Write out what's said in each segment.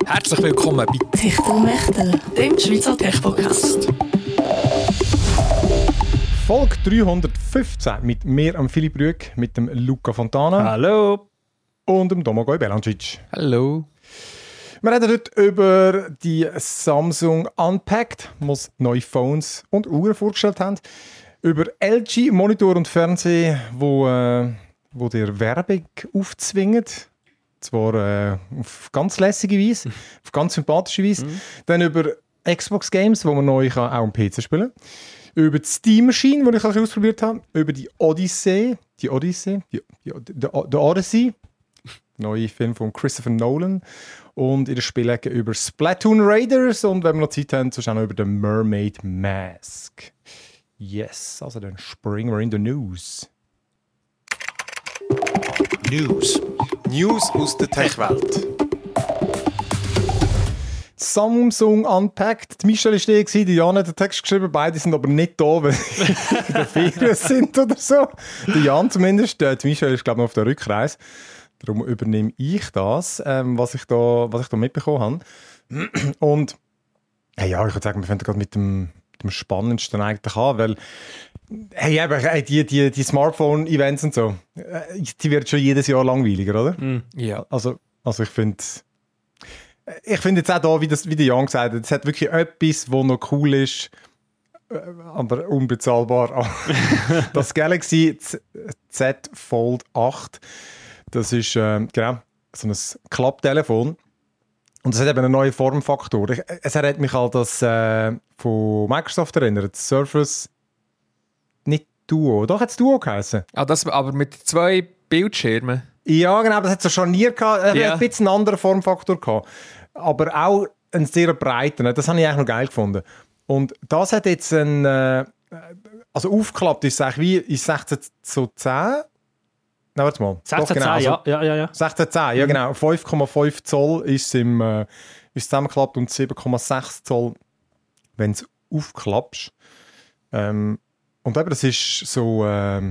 Herzlich willkommen bei Techtelmechtel, dem Schweizer Tech-Podcast. Folge 315 mit mir, am Philipp Rüegg, mit dem Luca Fontana. Hallo. Und dem Domagoj Belancic. Hallo. Wir reden heute über die Samsung Unpacked, wo sie neue Phones und Uhren vorgestellt haben. Über LG Monitor und Fernsehen, wo dir Werbung aufzwingen. Zwar auf ganz lässige Weise, auf ganz sympathische Weise. Dann über Xbox Games, wo man neu auch am PC spielen kann. Über die Steam Machine, die ich auch ausprobiert habe. Über die Odyssey. Der Odyssey. Neue Film von Christopher Nolan. Und in der Spielecke über Splatoon Raiders. Und wenn wir noch Zeit haben, so auch noch über den Mermaid Mask. Yes, also dann springen wir in die News. News aus der Tech-Welt. Samsung Unpacked. Die Michelle war da, die Jan hat den Text geschrieben. Beide sind aber nicht da, weil sie in der Ferien sind oder so. Der Jan zumindest. Die Michelle ist, glaube ich, auf der Rückreise. Darum übernehme ich das, was ich da mitbekommen habe. Und ja, ich würde sagen, wir fangen gerade mit dem Spannendsten eigentlich an, weil die Smartphone-Events und so, die werden schon jedes Jahr langweiliger, oder? Ja. Also ich finde jetzt auch da, wie der Jan gesagt hat, es hat wirklich etwas, was noch cool ist, aber unbezahlbar. Das Galaxy Z Fold 8, das ist genau so ein Klapptelefon. Und es hat eben einen neuen Formfaktor. Es erinnert mich an das von Microsoft erinnert, das Surface, nicht Duo, doch hat es Duo geheißen. Das aber mit 2 Bildschirmen. Ja, genau, das hat so Scharnier gehabt, Ja. ein bisschen einen anderen Formfaktor gehabt. Aber auch einen sehr breiten, das habe ich eigentlich noch geil gefunden. Und das hat jetzt also aufgeklappt ist es eigentlich wie in 16 zu 10. Na, warte mal. 16 Doch, genau, also, ja. 16:10, ja genau. 5,5 Zoll ist es zusammengeklappt und 7,6 Zoll, wenn es aufklappst. Und eben, das ist so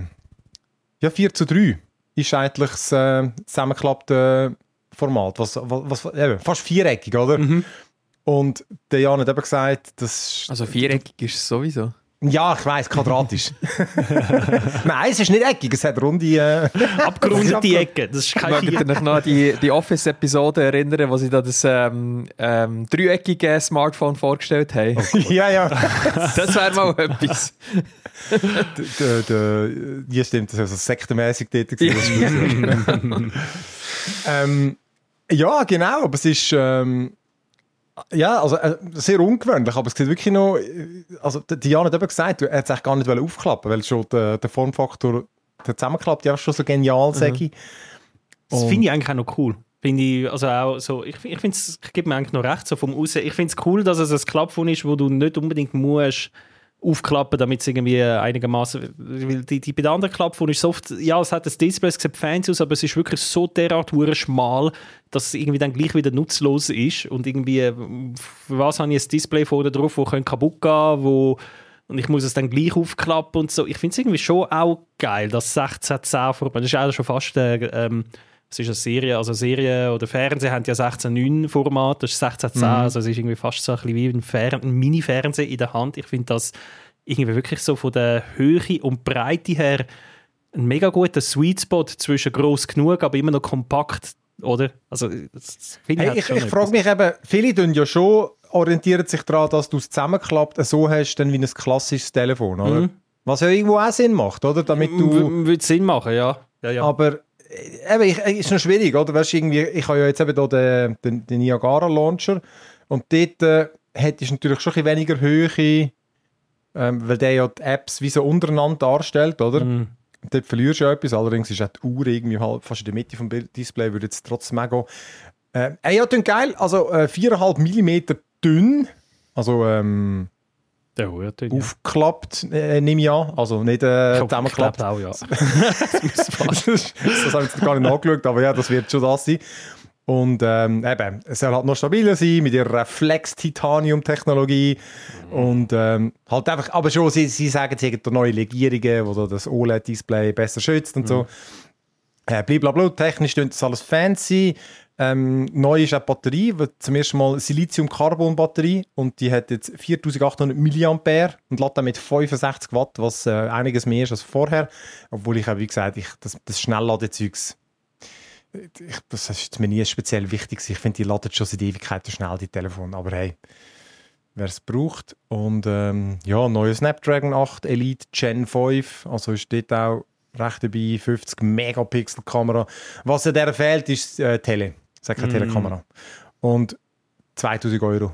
4:3 ist eigentlich das zusammengeklappte Format. Was eben, fast viereckig, oder? Und der Jan hat eben gesagt, das Also viereckig ist es sowieso. ja, ich weiss, quadratisch. Nein, es ist nicht eckig, es hat runde... Abgerundete Ecke, das ist kein Mögt ihr euch noch an die Office-Episode erinnern, wo sie da das dreieckige Smartphone vorgestellt haben? ja. Das wäre mal etwas. Hier stimmt, das ist also sektenmässig dort gewesen. Ja, genau, aber es ist... ja, also sehr ungewöhnlich, aber es sieht wirklich noch... Also Diana hat eben gesagt, er hat es eigentlich gar nicht aufklappen, weil schon der Formfaktor der zusammenklappt, ja schon so genial, sage ich. Das finde ich eigentlich auch noch cool. Finde ich, also auch so, ich finde es, ich gebe mir eigentlich noch recht, so vom Aussen. Ich finde es cool, dass es ein Klappphone ist, wo du nicht unbedingt musst aufklappen, damit es irgendwie einigermaßen, weil die bei den anderen Klappphones ist so oft, ja, es hat ein Display, es sieht fancy aus, aber es ist wirklich so derart schmal, dass es irgendwie dann gleich wieder nutzlos ist und irgendwie, für was habe ich ein Display vorne drauf, wo kaputt gehen, und ich muss es dann gleich aufklappen und so. Ich finde es irgendwie schon auch geil, dass 16:10 vorbei, das ist auch schon fast es ist eine Serie, also Serie oder Fernsehen haben ja 16:9 Format, das ist 16:10, also es ist irgendwie fast so ein bisschen wie ein Mini-Fernsehen in der Hand. Ich finde das irgendwie wirklich so von der Höhe und Breite her ein mega guter Sweet Spot zwischen gross genug, aber immer noch kompakt, oder? Also das finde Ich frage mich eben, viele tun ja schon, orientieren sich daran, dass du es zusammenklappt so hast, dann wie ein klassisches Telefon, oder? Was ja irgendwo auch Sinn macht, oder? Damit du... Würde Sinn machen, ja. Aber eben, ist noch schwierig, oder? Weißt, irgendwie, ich habe ja jetzt eben hier den Niagara-Launcher und dort hättest du natürlich schon ein bisschen weniger Höhe, weil der ja die Apps wie so untereinander darstellt, oder? Dort verlierst du ja etwas, allerdings ist auch die Uhr irgendwie halt fast in der Mitte vom Display, würde jetzt trotzdem auch gehen. Ja, das geil, also 4,5 mm dünn, also der hört ihn, aufgeklappt, nehme ich an, also nicht zusammengeklappt. auch, ja. Das habe ich jetzt gar nicht angeschaut, aber ja, das wird schon das sein. Und eben, es soll halt noch stabiler sein mit ihrer Flex-Titanium-Technologie. Und halt einfach, aber schon, sie sagen, sie haben neue Legierungen, wo das OLED-Display besser schützt und so. Blablabla, technisch ist das alles fancy. Neu ist auch die Batterie, zum ersten Mal Silizium-Carbon-Batterie und die hat jetzt 4800 mAh und lädt dann mit 65 Watt, was einiges mehr ist als vorher. Obwohl ich auch, wie gesagt, das Schnellladezeugs, das ist mir nie speziell wichtig. Ich finde, die laden schon seit Ewigkeiten schnell, die Telefone. Aber hey, wer es braucht. Und neuer Snapdragon 8 Elite Gen 5, also ist dort auch recht dabei, 50 Megapixel Kamera. Was ja der fehlt, ist Tele. Es hat keine Telekamera. Und 2000 €.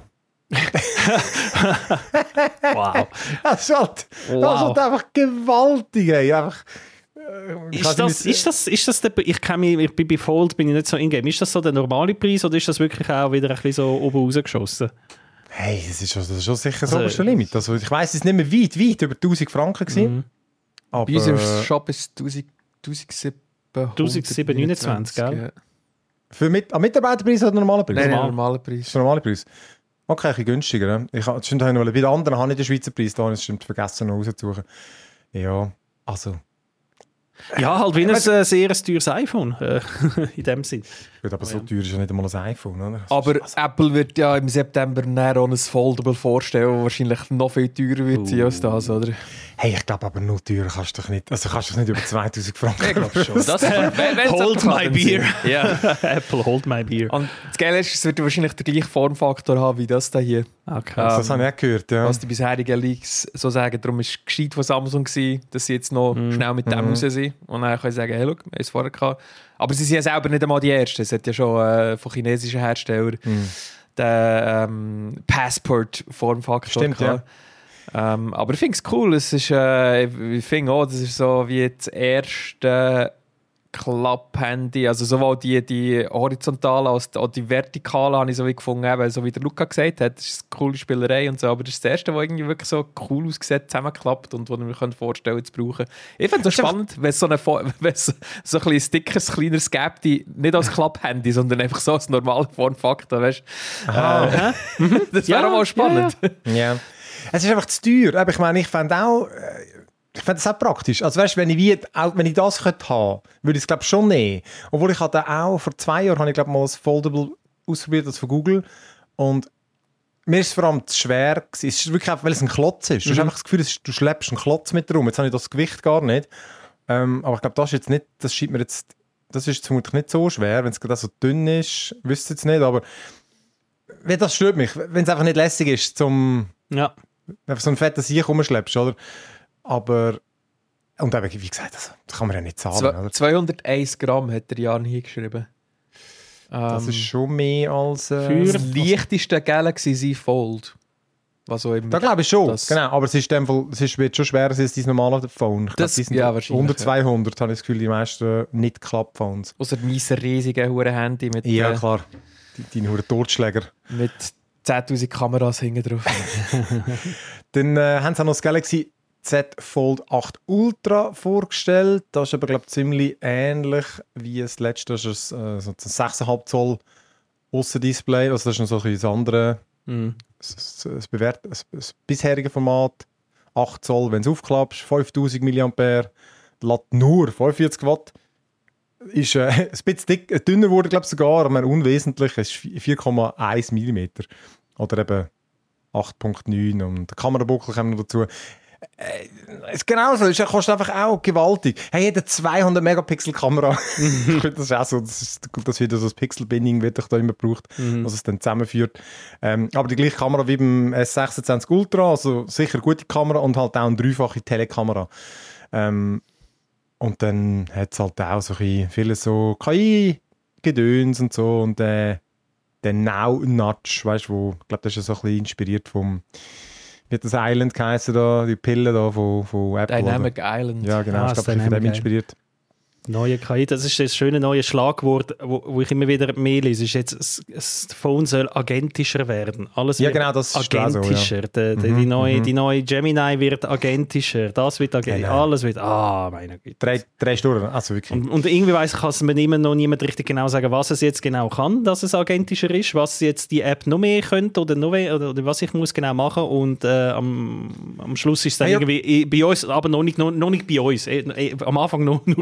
Wow. Das ist halt einfach gewaltig. Ey. Einfach, ich bin bei Fold bin ich nicht so in-game. Ist das so der normale Preis oder ist das wirklich auch wieder ein bisschen so oben rausgeschossen? Hey, das ist schon sicher das oberste Limit. Also, ich weiss, es ist nicht mehr weit über 1000 Franken gewesen. Aber bei uns im Shop ist 1729, gell? Für Mitarbeiterpreis oder normalen Preis? Nein, normaler Preis. Das ist der normale Preis. Okay, ein bisschen günstiger. Ne? Bei den anderen habe ich den Schweizer Preis, da habe ich es vergessen noch rauszusuchen. Ja, also... Ja, halt wie ein sehr teures iPhone, in dem Sinn. Gut, aber so teuer ist ja nicht einmal ein iPhone. Oder? Aber Apple wird ja im September auch ein Foldable vorstellen, das wahrscheinlich noch viel teurer wird sein als das, oder? Hey, ich glaube aber nur teurer kannst du doch nicht. Also kannst du nicht über 2000 Franken. Ich glaube schon. Hold my beer. Ja. Apple, hold my beer. Und das Geile ist, es wird wahrscheinlich den gleichen Formfaktor haben wie das da hier. Okay. Das habe ich auch gehört, ja. Was die bisherigen Leaks so sagen. Darum war es gescheit von Samsung gewesen, dass sie jetzt noch schnell mit dem raus sind. Und dann können sie sagen, hey, look, wir haben es vorher gehabt. Aber sie sind ja selber nicht einmal die Ersten. Es hat ja schon von chinesischen Herstellern den Passport-Formfaktor gehabt. Ja. Aber ich finde es cool. Es ist, ich finde auch, das ist so wie das erste Klapp-Handy. Also sowohl die horizontale als auch die vertikale habe ich so wie gefunden, eben, so wie der Luca gesagt hat. Das ist eine coole Spielerei und so. Aber das ist das erste, was irgendwie wirklich so cool ausgesehen zusammenklappt und was ich mir vorstellen zu brauchen. Ich finde es so spannend, wenn es so ein bisschen Stickers, kleineres gäbe, die nicht als Klapp-Handy, sondern einfach so als normaler Formfaktor. Weißt? Das wäre auch mal spannend. Ja. Es ist einfach zu teuer. Aber ich meine, ich fände das auch praktisch. Also weißt, wenn ich das könnte haben, würde ich es glaube schon nehmen. Obwohl ich hatte auch vor 2 Jahren habe ich glaube mal das Foldable ausprobiert, das von Google. Und mir ist es vor allem zu schwer gewesen. Es ist wirklich einfach, weil es ein Klotz ist. Du hast einfach das Gefühl, du schleppst einen Klotz mit rum. Jetzt habe ich das Gewicht gar nicht. Aber ich glaube, das ist jetzt nicht, das ist vermutlich nicht so schwer, wenn es gerade so dünn ist. Wüsste jetzt nicht, aber das stört mich, wenn es einfach nicht lässig ist, einfach so ein fettes Siech rumschleppst, oder? Aber, und eben, wie gesagt, das kann man ja nicht zahlen. Oder? 201 Gramm hat der Jan hier geschrieben. Das ist schon mehr als... für das leichteste Galaxy Z Fold. Was auch immer. Da glaube ich schon, genau. Aber es wird schon schwerer als dein normale Phone. Ich glaube, die sind unter 200, habe ich das Gefühl, die meisten Nicht-Klapp-Phones. Außer mein riesiges Handy mit... Ja, klar. Deine Huren Totschläger. Mit 10'000 Kameras hinten drauf. Dann haben sie auch noch das Galaxy Z Fold 8 Ultra vorgestellt. Das ist aber, glaube ich, ziemlich ähnlich wie das letzte. Das ist so ein 6,5 Zoll Aussendisplay. Also das ist noch so ein anderes, das bisherige Format. 8 Zoll, wenn du es aufklappst. 5000 mAh. Lädt nur 45 Watt. Ist ein bisschen dünner geworden, glaube ich sogar. Aber unwesentlich. Es ist 4,1 mm. Oder eben 8,9. Und der Kamerabuckel kommt noch dazu. Es ist genauso, es kostet einfach auch gewaltig. Hey, jede 200 Megapixel Kamera. Das ist auch so, das wieder so das Pixel-Binning wird doch da immer gebraucht, was es dann zusammenführt. Aber die gleiche Kamera wie beim S26 Ultra, also sicher gute Kamera und halt auch eine dreifache Telekamera. Und dann hat es halt auch so viele so KI-Gedöns und so und der Now-Nudge, weißt du, ich glaube, das ist ja so ein bisschen inspiriert vom wie hat das Island geheißen da, die Pille da von Apple. Dynamic Island. Ja, genau. Ich glaube, ich bin von dem inspiriert. Neue KI, das ist das schöne neue Schlagwort, wo ich immer wieder mehr lese, ist jetzt, das Phone soll agentischer werden. Alles wird genau, das ist agentischer. So, ja. Die neue Gemini wird agentischer. Das wird agentischer. Genau. Alles wird, meine Güte. Drei Stunden, also wirklich. Und irgendwie kann es mir immer noch niemand richtig genau sagen, was es jetzt genau kann, dass es agentischer ist, was jetzt die App noch mehr könnte oder was ich muss genau machen und am Schluss ist es dann irgendwie bei uns, aber noch nicht bei uns. Am Anfang nur in den USA.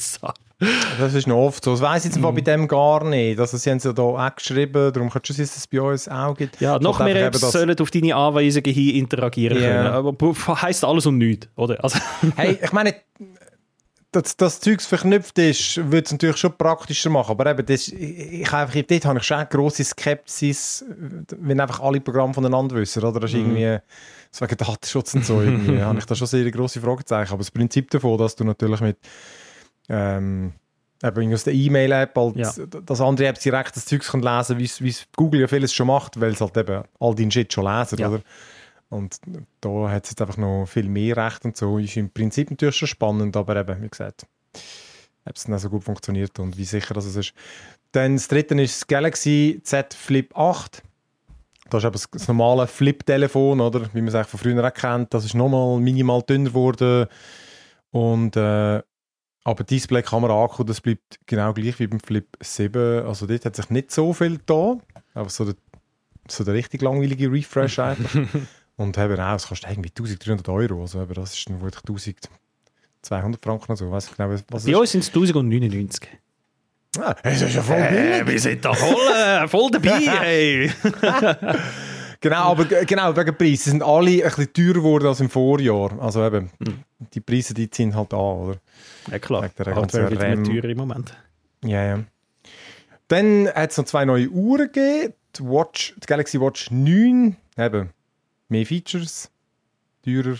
USA. Das ist noch oft so. Das weiss ich jetzt bei dem gar nicht. Also, sie haben es ja da auch geschrieben, darum kann es schon sein, dass es bei uns auch gibt. Ja, noch mehr Apps sollen auf deine Anweisungen hin interagieren können. Aber heisst alles und nichts, oder? Also hey, ich meine, dass das Zeugs verknüpft ist, würde es natürlich schon praktischer machen. Aber eben, dort habe ich schon eine grosse Skepsis, wenn einfach alle Programme voneinander wissen. Oder? Das ist irgendwie, wegen Datenschutz und so, irgendwie, habe ich da schon sehr grosse Fragezeichen. Aber das Prinzip davon, dass du natürlich mit eben aus der E-Mail-App dass andere Apps direkt das Zeugs lesen können, wie es Google ja vieles schon macht, weil es halt eben all deinen Shit schon lesen, oder? Und da hat es jetzt einfach noch viel mehr Recht und so. Ist im Prinzip natürlich schon spannend, aber eben, wie gesagt, ob es dann auch so gut funktioniert und wie sicher das ist. Dann das dritte ist das Galaxy Z Flip 8. Das ist eben das normale Flip-Telefon, oder? Wie man es eigentlich von früher auch kennt. Das ist nochmal minimal dünner geworden. Und aber Display, Kamera, Akku, das bleibt genau gleich wie beim Flip 7. Also dort hat sich nicht so viel getan. Aber so der richtig langweilige Refresh einfach. Und eben auch, es kostet irgendwie 1300 €. Also eben, das ist dann wirklich 1200 Franken oder so. Weiss ich genau, was bei uns sind es 1099. Ah, das ist ja voll billig. Wir sind da voll dabei, hey. Genau wegen Preis. Sie sind alle ein bisschen teurer geworden als im Vorjahr. Also eben, die Preise, die sind halt an, oder? Ja klar, Hardware wird immer teurer im Moment. Ja. Dann hat es noch 2 neue Uhren gegeben. Die Galaxy Watch 9, eben, mehr Features, teurer.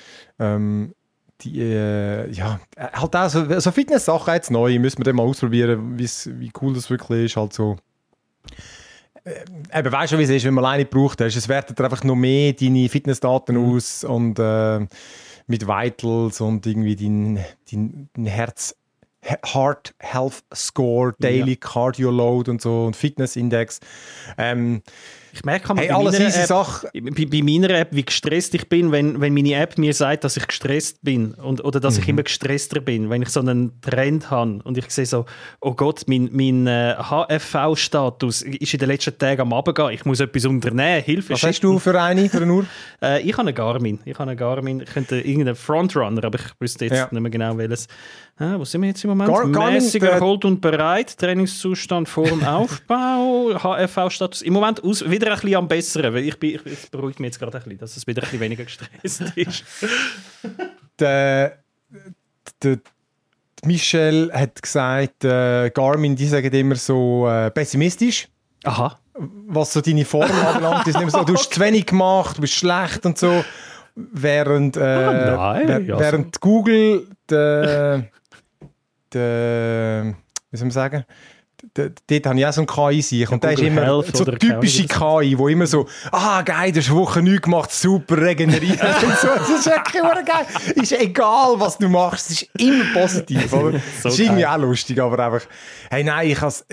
Halt auch so Fitness-Sachen jetzt neu. Müssen wir dann mal ausprobieren, wie cool das wirklich ist. Halt so. Eben, weißt du, wie es ist, wenn man alleine braucht. Es wertet einfach noch mehr deine Fitnessdaten aus und mit Vitals und irgendwie dein Heart Health Score, Daily Cardio Load und so und Fitness Index. Ich merke bei meiner App, wie gestresst ich bin, wenn meine App mir sagt, dass ich gestresst bin oder dass ich immer gestresster bin, wenn ich so einen Trend habe und ich sehe so, oh Gott, mein HFV-Status ist in den letzten Tagen am Runtergehen, ich muss etwas unternehmen, Hilfe. Was hast du für eine Uhr? Ich habe eine Garmin. Ich könnte irgendeinen Frontrunner, aber ich wüsste jetzt nicht mehr genau welches. Wo sind wir jetzt im Moment? Mäßig erholt und bereit, Trainingszustand vor dem Aufbau, HFV-Status. Im Moment wieder ein bisschen am Besseren, weil ich beruhige mich jetzt gerade ein bisschen, dass es wieder ein bisschen weniger gestresst ist. Michel hat gesagt, Garmin, die sagen immer so pessimistisch. Aha. Was so deine Form anbelangt. Ist nicht so, du hast zu wenig gemacht, du bist schlecht und so. Während Google wie soll man sagen? Dort habe ich auch so ein KI-Sieg. Und der ist immer so typische KI, wo immer so, geil, du hast eine Woche nichts gemacht, super regeneriert und so. Das ist wirklich geil. Ist egal, was du machst, es ist immer positiv. Oder? Das ist irgendwie auch lustig, aber einfach, hey, nein,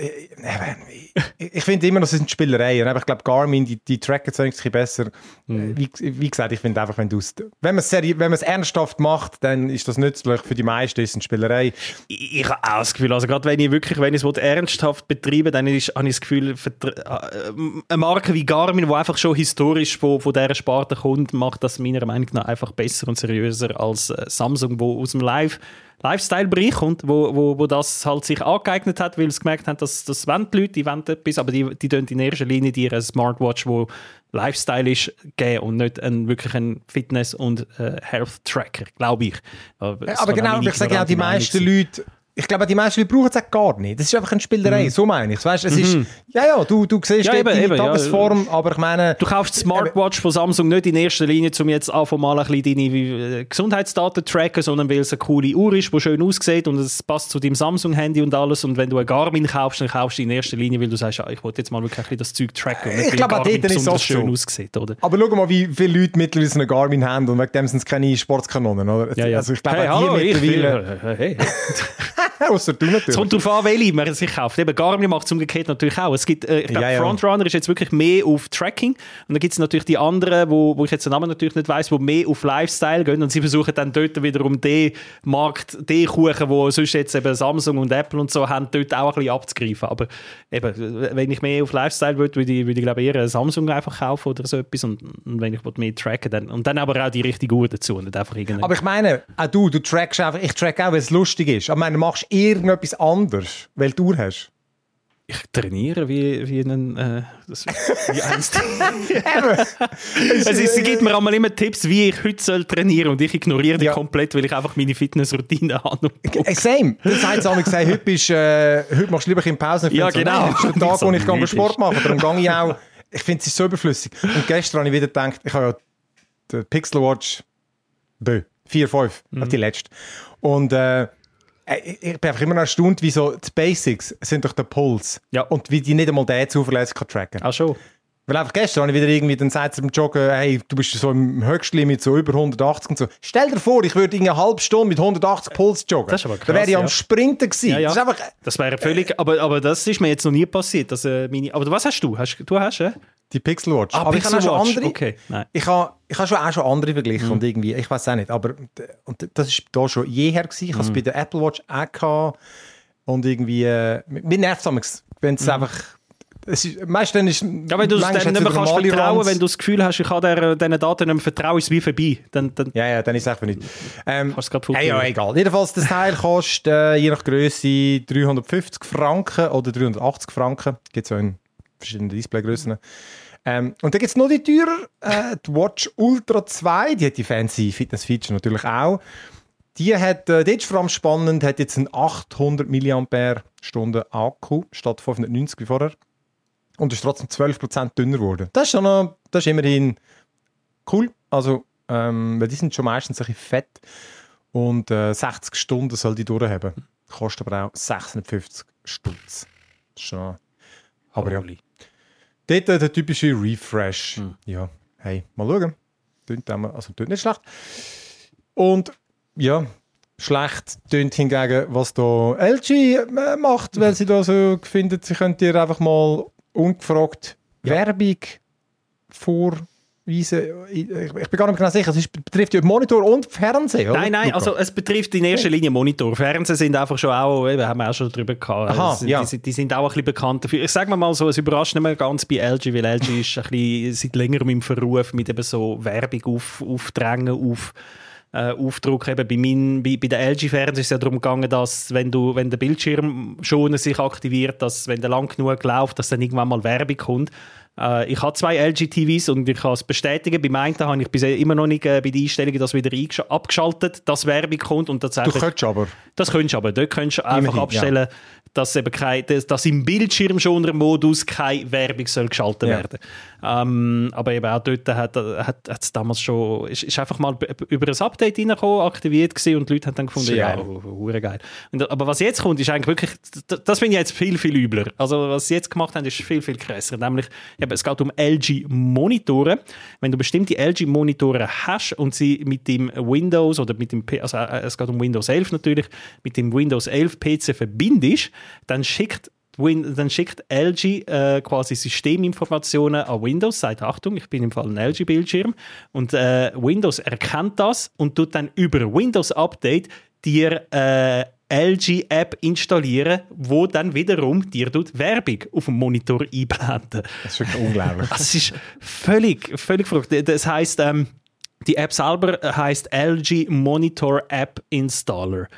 ich finde immer, das sind Spielereien. Ich glaube, Garmin, die tracken es eigentlich besser. Wie gesagt, ich finde einfach, wenn man es ernsthaft macht, dann ist das nützlich. Für die meisten ist es eine Spielerei. Ich habe auch das Gefühl, also gerade wenn ich es ernsthaft betreibe, dann habe ich das Gefühl, eine Marke wie Garmin, die einfach schon historisch von dieser Sparte kommt, macht das meiner Meinung nach einfach besser und seriöser als Samsung, wo aus dem Lifestyle-Bereich kommt, wo das halt sich angeeignet hat, weil sie gemerkt haben, dass das wollen die Leute, die wollen etwas, aber die tun in erster Linie dir eine Smartwatch, wo Lifestyle ist, geben und nicht wirklich einen Fitness- und Health-Tracker, glaube ich. Aber genau, ich sage auch, die meisten Leute brauchen es auch gar nicht. Das ist einfach eine Spielerei, so meine ich. Weißt, es ist, du siehst die Tagesform, aber ich meine... Du kaufst die Smartwatch von Samsung nicht in erster Linie, um jetzt einfach mal ein bisschen deine Gesundheitsdaten zu tracken, sondern weil es eine coole Uhr ist, die schön aussieht und es passt zu deinem Samsung-Handy und alles. Und wenn du eine Garmin kaufst, dann kaufst du in erster Linie, weil du sagst, ich wollte jetzt mal wirklich ein bisschen das Zeug tracken. Und ich glaube, Garmin dort ist es schön so. aussieht, oder? Aber schau mal, wie viele Leute mittlerweile eine Garmin haben und wegen dem sind es keine Sportskanonen, oder? Ja. Also ich glaube, Hey. Ausser du natürlich. Es kommt darauf an, welche man sich kauft. Eben, Garmin macht es umgekehrt natürlich auch. Es gibt, ich glaube, Frontrunner ist jetzt wirklich mehr auf Tracking. Und dann gibt es natürlich die anderen, wo ich jetzt den Namen natürlich nicht weiss, die mehr auf Lifestyle gehen. Und sie versuchen dann dort wiederum den Markt, den Kuchen, wo sonst jetzt eben Samsung und Apple und so haben, dort auch ein bisschen abzugreifen. Aber eben, wenn ich mehr auf Lifestyle würde ich glaube eher eine Samsung einfach kaufen oder so etwas. Und wenn ich mehr tracken, dann aber auch die richtige Uhr dazu. Und nicht einfach aber ich meine, auch du trackst einfach, ich track auch, weil es lustig ist. Aber du machst machst du irgendetwas anderes, weil du Uhr hast? Ich trainiere wie einst. Sie gibt mir einmal immer Tipps, wie ich heute trainieren soll und ich ignoriere die komplett, weil ich einfach meine Fitnessroutine habe. Same. Das heißt, heute machst du lieber in Pause. Ja, genau. Das ist der Tag, wo ich Sport mache. Darum gehe ich auch. Ich finde, es ist so überflüssig. Und gestern habe ich wieder gedacht, ich habe ja die Pixel Watch 4, 5, die letzte. Und ich bin einfach immer noch erstaunt, wie so die Basics sind durch den Puls. Ja. Und wie die nicht einmal den zuverlässig tracken kann. Ach schon. Weil einfach gestern habe ich wieder irgendwie, dann sagt sie beim Joggen, hey, du bist so im Höchstlimit so über 180 und so. Stell dir vor, ich würde eine halbe Stunde mit 180 Puls joggen. Das ist aber krass, da wäre ich am Sprinten gewesen. Ja. Das ist einfach... Das wäre völlig... Aber das ist mir jetzt noch nie passiert. Dass, aber was hast du? Du hast die Pixel Watch. Aber Pixel ich habe schon andere. Okay. Nein. Ich habe auch schon andere verglichen und irgendwie, ich weiß auch nicht, aber und das ist da schon jeher gewesen. Ich habe es bei der Apple Watch auch gehabt und irgendwie, mir nervt es, wenn es einfach, meistens ist ja, wenn du es dann nicht mehr kannst vertrauen, wenn du das Gefühl hast, ich kann diesen Daten nicht mehr vertrauen, ist es wie vorbei. Dann ja, dann ist es einfach nicht. Ja, egal. Jedenfalls, das Teil kostet je nach Größe 350 Franken oder 380 Franken. Gibt es auch in verschiedenen Displaygrößen. Und dann gibt es noch die teurer, die Watch Ultra 2, die hat die fancy Fitness-Feature natürlich auch. Die hat, das ist vor allem spannend, hat jetzt einen 800 mAh Akku statt 590 wie vorher. Und ist trotzdem 12% dünner geworden. Das ist immerhin cool. Also, weil die sind schon meistens ein bisschen fett. Und 60 Stunden soll die durchhaben. Kostet aber auch 650 Stutz. Schon. Aber ja. Dort der typische Refresh. Ja, hey, mal schauen. Tönt nicht schlecht. Und ja, schlecht tönt hingegen, was da LG macht, weil sie da so findet, sie könnte dir einfach mal ungefragt Werbung vorweisen. Ich bin gar nicht genau sicher, es betrifft ja Monitor und Fernsehen, oder? Nein, also es betrifft in erster Linie Monitor. Fernsehen sind einfach schon auch, haben wir auch schon drüber gehabt. Aha, ja. Die sind auch ein bisschen bekannt dafür. Ich sage mal so, es überrascht nicht mehr ganz bei LG, weil LG ist ein bisschen seit längerem im Verruf mit eben so Werbung aufdrängen, Aufdruck. Eben bei den LG-Fernsehen ist es ja darum gegangen, dass wenn der Bildschirmschoner sich aktiviert, dass wenn der lang genug läuft, dass dann irgendwann mal Werbung kommt. Ich habe 2 LG-TVs und ich kann es bestätigen. Beim einen habe ich bisher immer noch nicht bei den Einstellungen das wieder abgeschaltet, dass Werbung kommt. Und du könntest aber. Das könntest du aber. Dort könntest du einfach abstellen, dass eben dass im Bildschirmschoner-Modus keine Werbung soll geschaltet werden. Aber eben auch dort hat es damals schon, ist einfach mal über ein Update reingekommen, aktiviert gewesen und die Leute haben dann gefunden, ja, geil. Aber was jetzt kommt, ist eigentlich wirklich, das finde ich jetzt viel, viel übler. Also was sie jetzt gemacht haben, ist viel, viel krasser. Nämlich, es geht um LG-Monitore. Wenn du bestimmte LG-Monitore hast und sie mit dem Windows oder mit dem also es geht um Windows 11 natürlich, mit dem Windows 11 PC verbindest, dann schickt LG quasi Systeminformationen an Windows, sagt Achtung, ich bin im Fall ein LG-Bildschirm und Windows erkennt das und tut dann über Windows Update dir LG-App installieren, wo dann wiederum dir Werbung auf dem Monitor einblenden. Das ist wirklich unglaublich. Das ist völlig verrückt. Das heisst, die App selber heisst LG Monitor App Installer.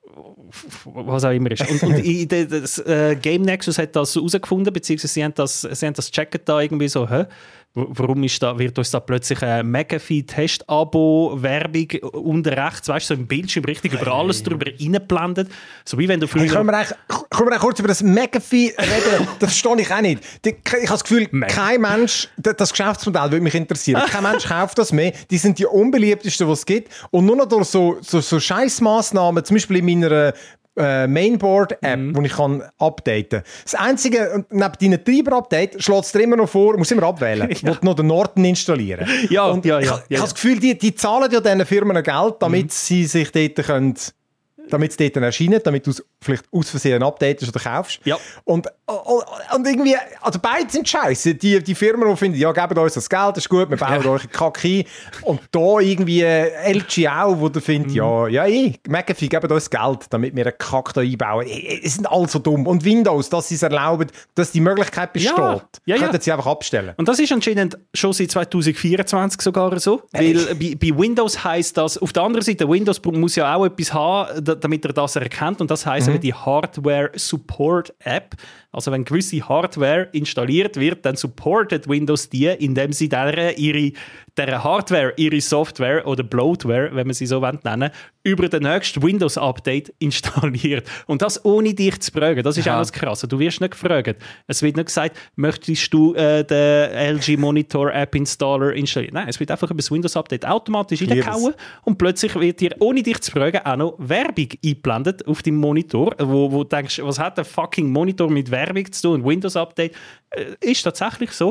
Was auch immer ist. Und das Game Nexus hat das herausgefunden, beziehungsweise sie haben das gecheckt da irgendwie so, warum wird uns da plötzlich ein McAfee-Test-Abo-Werbung unten rechts, weißt du, so im Bildschirm richtig über alles drüber reingeblendet. So wie wenn du früher... Können wir kurz über das McAfee reden? Das verstehe ich auch nicht. Ich habe das Gefühl, kein Mensch, das Geschäftsmodell würde mich interessieren. Kein Mensch kauft das mehr. Die sind die unbeliebtesten, die es gibt. Und nur noch durch so Scheissmaßnahmen, zum Beispiel in meiner Mainboard-App, wo ich kann updaten kann. Das Einzige, neben deinen Treiber-Update, schlägt es dir immer noch vor, muss immer abwählen, ja. Noch den Norton installieren. Ich habe das Gefühl, die zahlen ja diesen Firmen Geld, damit sie sich dort können, damit es dort erscheint, damit du vielleicht aus Versehen updatest oder kaufst. Ja. Und irgendwie, also beide sind scheiße. Die Firmen, die finden, ja, gebt uns das Geld, das ist gut, wir bauen euch einen Kack ein. Und da irgendwie LG auch, wo du findest, McAfee, gebt uns Geld, damit wir einen Kack da einbauen. Es sind alle so dumm. Und Windows, dass sie es erlauben, dass die Möglichkeit besteht, könnten sie einfach abstellen. Und das ist anscheinend schon seit 2024 sogar so. Weil bei Windows heisst das, auf der anderen Seite, Windows muss ja auch etwas haben, damit er das erkennt. Und das heisst, eben die Hardware Support App. Also wenn gewisse Hardware installiert wird, dann supportet Windows die, indem sie dieser Hardware, ihre Software oder Bloatware, wenn man sie so nennen will, über das nächste Windows-Update installiert. Und das ohne dich zu fragen. Das ist auch das Krasse. Du wirst nicht gefragt. Es wird nicht gesagt, möchtest du den LG Monitor App Installer installieren? Nein, es wird einfach über das Windows-Update automatisch reingehauen und plötzlich wird dir, ohne dich zu fragen, auch noch Werbung eingeblendet auf deinem Monitor, wo du denkst, was hat der fucking Monitor mit Werbung zu tun? Windows-Update ist tatsächlich so.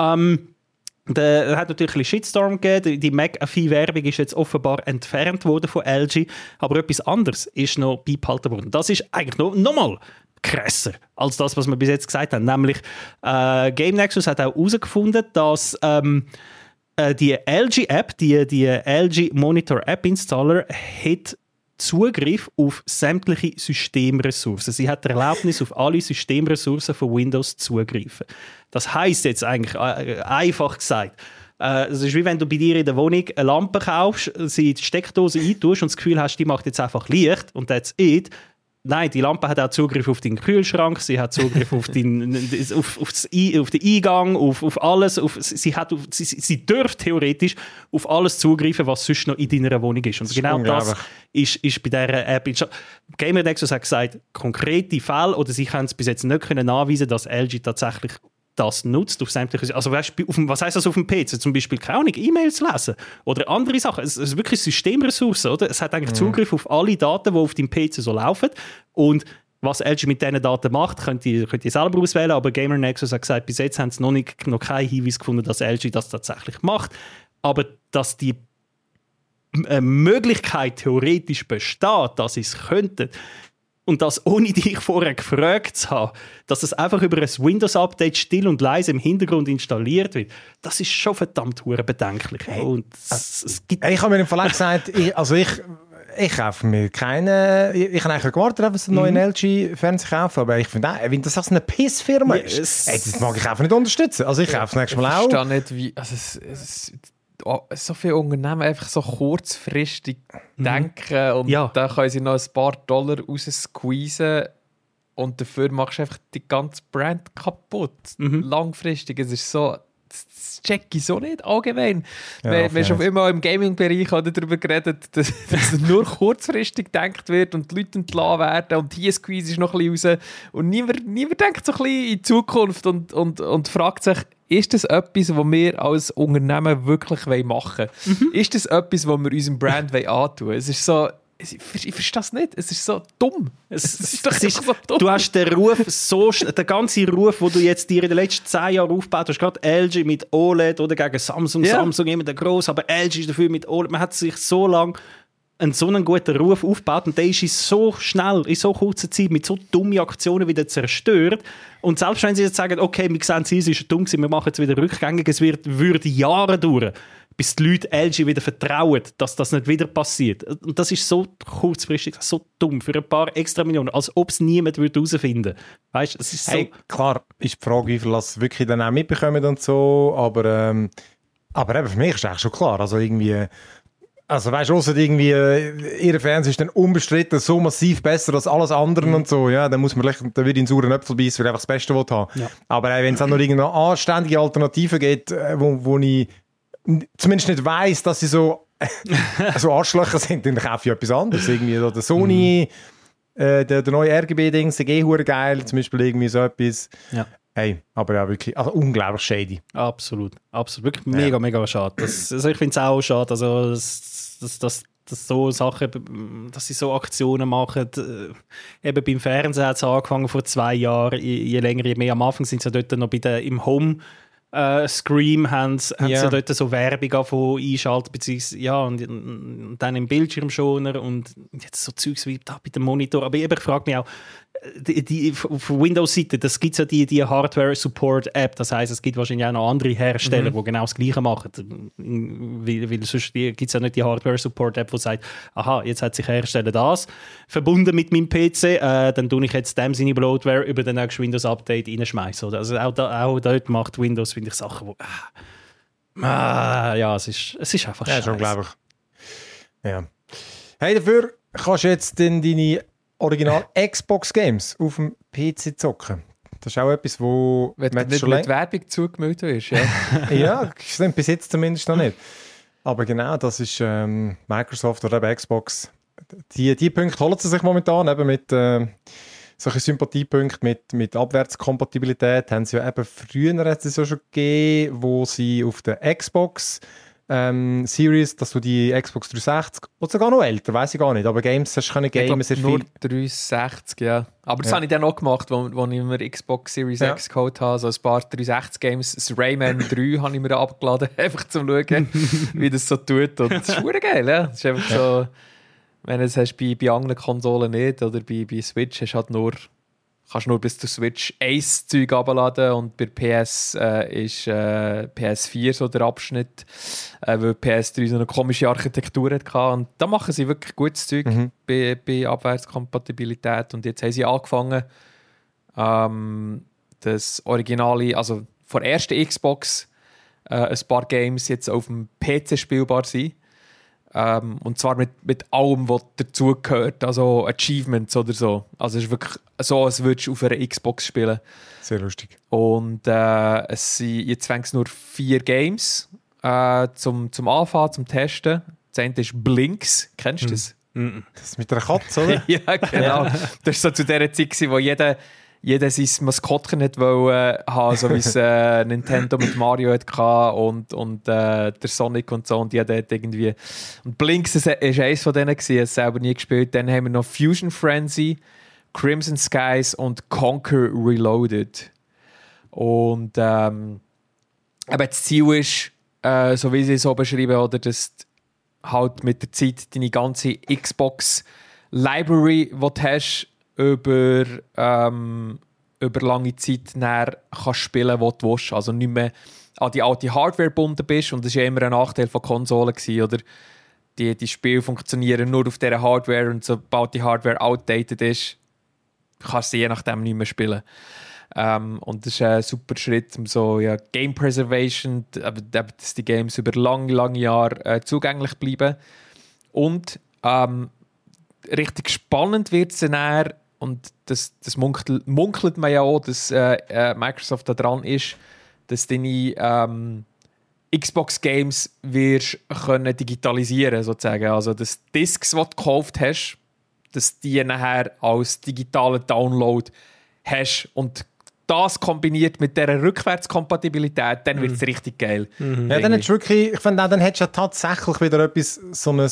Es hat natürlich ein bisschen Shitstorm gegeben. Die McAfee-Werbung ist jetzt offenbar entfernt worden von LG. Aber etwas anderes ist noch beibehalten worden. Das ist eigentlich noch mal krasser als das, was wir bis jetzt gesagt haben. Nämlich Game Nexus hat auch herausgefunden, dass die LG-App, die LG Monitor App Installer, hat Zugriff auf sämtliche Systemressourcen. Sie hat die Erlaubnis, auf alle Systemressourcen von Windows zuzugreifen. Das heisst jetzt eigentlich, einfach gesagt, es ist wie wenn du bei dir in der Wohnung eine Lampe kaufst, sie in die Steckdose eintust und das Gefühl hast, die macht jetzt einfach Licht und that's it. Nein, die Lampe hat auch Zugriff auf deinen Kühlschrank, sie hat Zugriff auf den Eingang, auf alles. Sie dürfte theoretisch auf alles zugreifen, was sonst noch in deiner Wohnung ist. Und genau das ist bei dieser App. Gamer Nexus hat gesagt, konkrete Fälle, oder sie können es bis jetzt nicht nachweisen, dass LG tatsächlich das nutzt auf sämtliche, also weißt, was heisst das auf dem PC? Zum Beispiel keine Ahnung, E-Mails lesen oder andere Sachen. Es ist wirklich Systemressourcen, oder? Es hat eigentlich Zugriff auf alle Daten, die auf dem PC so laufen. Und was LG mit diesen Daten macht, könnt ihr selber auswählen, aber Gamer Nexus hat gesagt, bis jetzt haben sie noch keinen Hinweis gefunden, dass LG das tatsächlich macht. Aber dass die Möglichkeit theoretisch besteht, dass sie es könnten, und das ohne dich vorher gefragt zu haben, dass es einfach über ein Windows-Update still und leise im Hintergrund installiert wird, das ist schon verdammt bedenklich. Hey, und ich habe mir im Verlag gesagt, ich kaufe mir keine. Ich habe eigentlich gewartet, auf einen neuen LG-Fernseher kaufen, aber ich finde, wenn das eine Pissfirma ist, das mag ich einfach nicht unterstützen. Also ich kaufe es nächstes Mal auch. Ich verstehe nicht, wie. Also so viele Unternehmen einfach so kurzfristig denken und dann können sie noch ein paar Dollar raussqueezen und dafür machst du einfach die ganze Brand kaputt. Langfristig. Es ist so, das check ich so nicht allgemein. Wir haben schon immer im Gaming-Bereich darüber geredet, dass nur kurzfristig gedacht wird und die Leute entlassen werden und hier squeeze ist noch ein bisschen raus. Und niemand denkt so ein bisschen in die Zukunft und fragt sich, ist das etwas, was wir als Unternehmen wirklich machen wollen? Ist das etwas, was wir unserem Brand antun wollen? Es ist so, ich verstehe das nicht. Es ist so dumm. Es ist so dumm. Du hast den Ruf den ganzen Ruf, den du jetzt dir in den letzten 10 Jahren aufgebaut hast, gerade LG mit OLED oder gegen Samsung. Ja. Samsung immer der gross, aber LG ist dafür mit OLED. Man hat sich so lange so einen guten Ruf aufgebaut und der ist so schnell, in so kurzer Zeit mit so dummen Aktionen wieder zerstört. Und selbst wenn sie jetzt sagen, okay, wir sehen, es ist dumm, wir machen jetzt wieder rückgängig, es würde Jahre dauern, bis die Leute LG wieder vertrauen, dass das nicht wieder passiert. Und das ist so kurzfristig, so dumm, für ein paar extra Millionen, als ob es niemand herausfinden würde. Weißt, es ist so. Hey, klar, ist die Frage, wie viel das wirklich dann auch mitbekommen und so, aber eben für mich ist eigentlich schon klar, also irgendwie. Also weißt du, ausser irgendwie, ihr Fernseher ist dann unbestritten so massiv besser als alles andere und so, ja, dann muss man vielleicht, dann würde ich in sauren Äpfel beißen, weil ich einfach das Beste haben will. Ja. Aber wenn es auch noch irgendeine anständige Alternative gibt, wo ich zumindest nicht weiss, dass sie so Arschlöcher sind, dann kaufe ich etwas anderes. Irgendwie der Sony, der neue RGB-Dings, der G-Hure geil, zum Beispiel irgendwie so etwas. Ja. Hey, aber ja, wirklich, also unglaublich shady. Absolut. Wirklich mega schade. Also ich finde es auch schade, also, dass so Sachen, dass sie so Aktionen machen. Eben beim Fernsehen hat es angefangen vor 2 Jahren, je länger, je mehr. Am Anfang sind sie dort noch im Home Scream haben sie dort so Werbung einschalten, beziehungsweise und dann im Bildschirmschoner und jetzt so Zeugs wie da bei dem Monitor. Aber ich frage mich auch, auf Windows-Seite, das gibt es ja die Hardware-Support-App, das heisst, es gibt wahrscheinlich auch noch andere Hersteller, die genau das Gleiche machen, weil sonst gibt es ja nicht die Hardware-Support-App, die sagt, aha, jetzt hat sich Hersteller das verbunden mit meinem PC, dann tue ich jetzt dem seine Bloatware über den nächsten Windows-Update reinschmeißen. Also auch dort macht Windows, finde ich, Sachen, wo es ist einfach scheiße. Ja, schon, glaube ich. Ja. Hey, dafür kannst du jetzt deine Original Xbox-Games auf dem PC zocken. Das ist auch etwas, wo... Wenn du nicht mit Werbung zugemeldet wirst, ja. Ja, stimmt, bis jetzt zumindest noch nicht. Aber genau, das ist Microsoft oder eben Xbox. Die Punkte holen sie sich momentan eben mit solchen Sympathiepunkten, mit Abwärtskompatibilität. Haben sie ja eben früher hat es ja schon gegeben, wo sie auf der Xbox Series, dass du die Xbox 360 oder sogar noch älter, weiß ich gar nicht, aber Games hast du können gamen sehr nur viel. 360, ja. Aber das habe ich dann auch gemacht, wo ich mir Xbox Series X geholt habe. So ein paar 360-Games. Das Rayman 3 habe ich mir abgeladen, einfach zum Schauen, wie das so tut. Und das ist verdammt geil, ja. Das ist einfach so, wenn du es hast bei anderen Konsolen nicht, oder bei Switch hast du halt kannst nur bis zur Switch 1 Zeug abladen und bei PS ist PS4 so der Abschnitt, weil PS3 so eine komische Architektur hatte. Und da machen sie wirklich gutes Zeug bei Abwärtskompatibilität. Und jetzt haben sie angefangen, das Originale, also von der ersten Xbox, ein paar Games jetzt auf dem PC spielbar sind. Und zwar mit allem, was dazugehört, also Achievements oder so. Also es ist wirklich so, als würdest du auf einer Xbox spielen. Sehr lustig. Und es sind jetzt nur 4 Games zum Anfangen, zum Testen. Das eine ist Blinks, kennst du das? Das ist mit einer Katze, oder? Ja, genau. Das war so zu der Zeit, wo jeder sein Maskottchen nicht haben, so wie es Nintendo mit Mario hatte und der Sonic und so. Und die hat irgendwie... Und Blinks war eines von denen, ich habe es selber nie gespielt. Dann haben wir noch Fusion Frenzy, Crimson Skies und Conquer Reloaded. Und eben das Ziel ist, so wie sie es so beschreiben, oder, dass du halt mit der Zeit deine ganze Xbox-Library, die du hast, über lange Zeit kannst spielen, was du willst. Also nicht mehr an die alte Hardware gebunden bist. Und das war ja immer ein Nachteil von Konsolen gewesen, oder? Die Spiele funktionieren nur auf dieser Hardware und sobald die Hardware outdated ist, kannst du je nachdem nicht mehr spielen. Und das ist ein super Schritt, um so Game Preservation, dass die Games über lange Jahre zugänglich bleiben. Und richtig spannend wird es dann, und das munkelt man ja auch, dass Microsoft da dran ist, dass deine Xbox-Games wirst können digitalisieren, sozusagen. Also, dass Discs, die du gekauft hast, dass die nachher als digitalen Download hast. Und das kombiniert mit dieser Rückwärtskompatibilität, dann wird es richtig geil. Ja, dann hättest du wirklich, ich finde, dann hättest du ja tatsächlich wieder etwas, so ein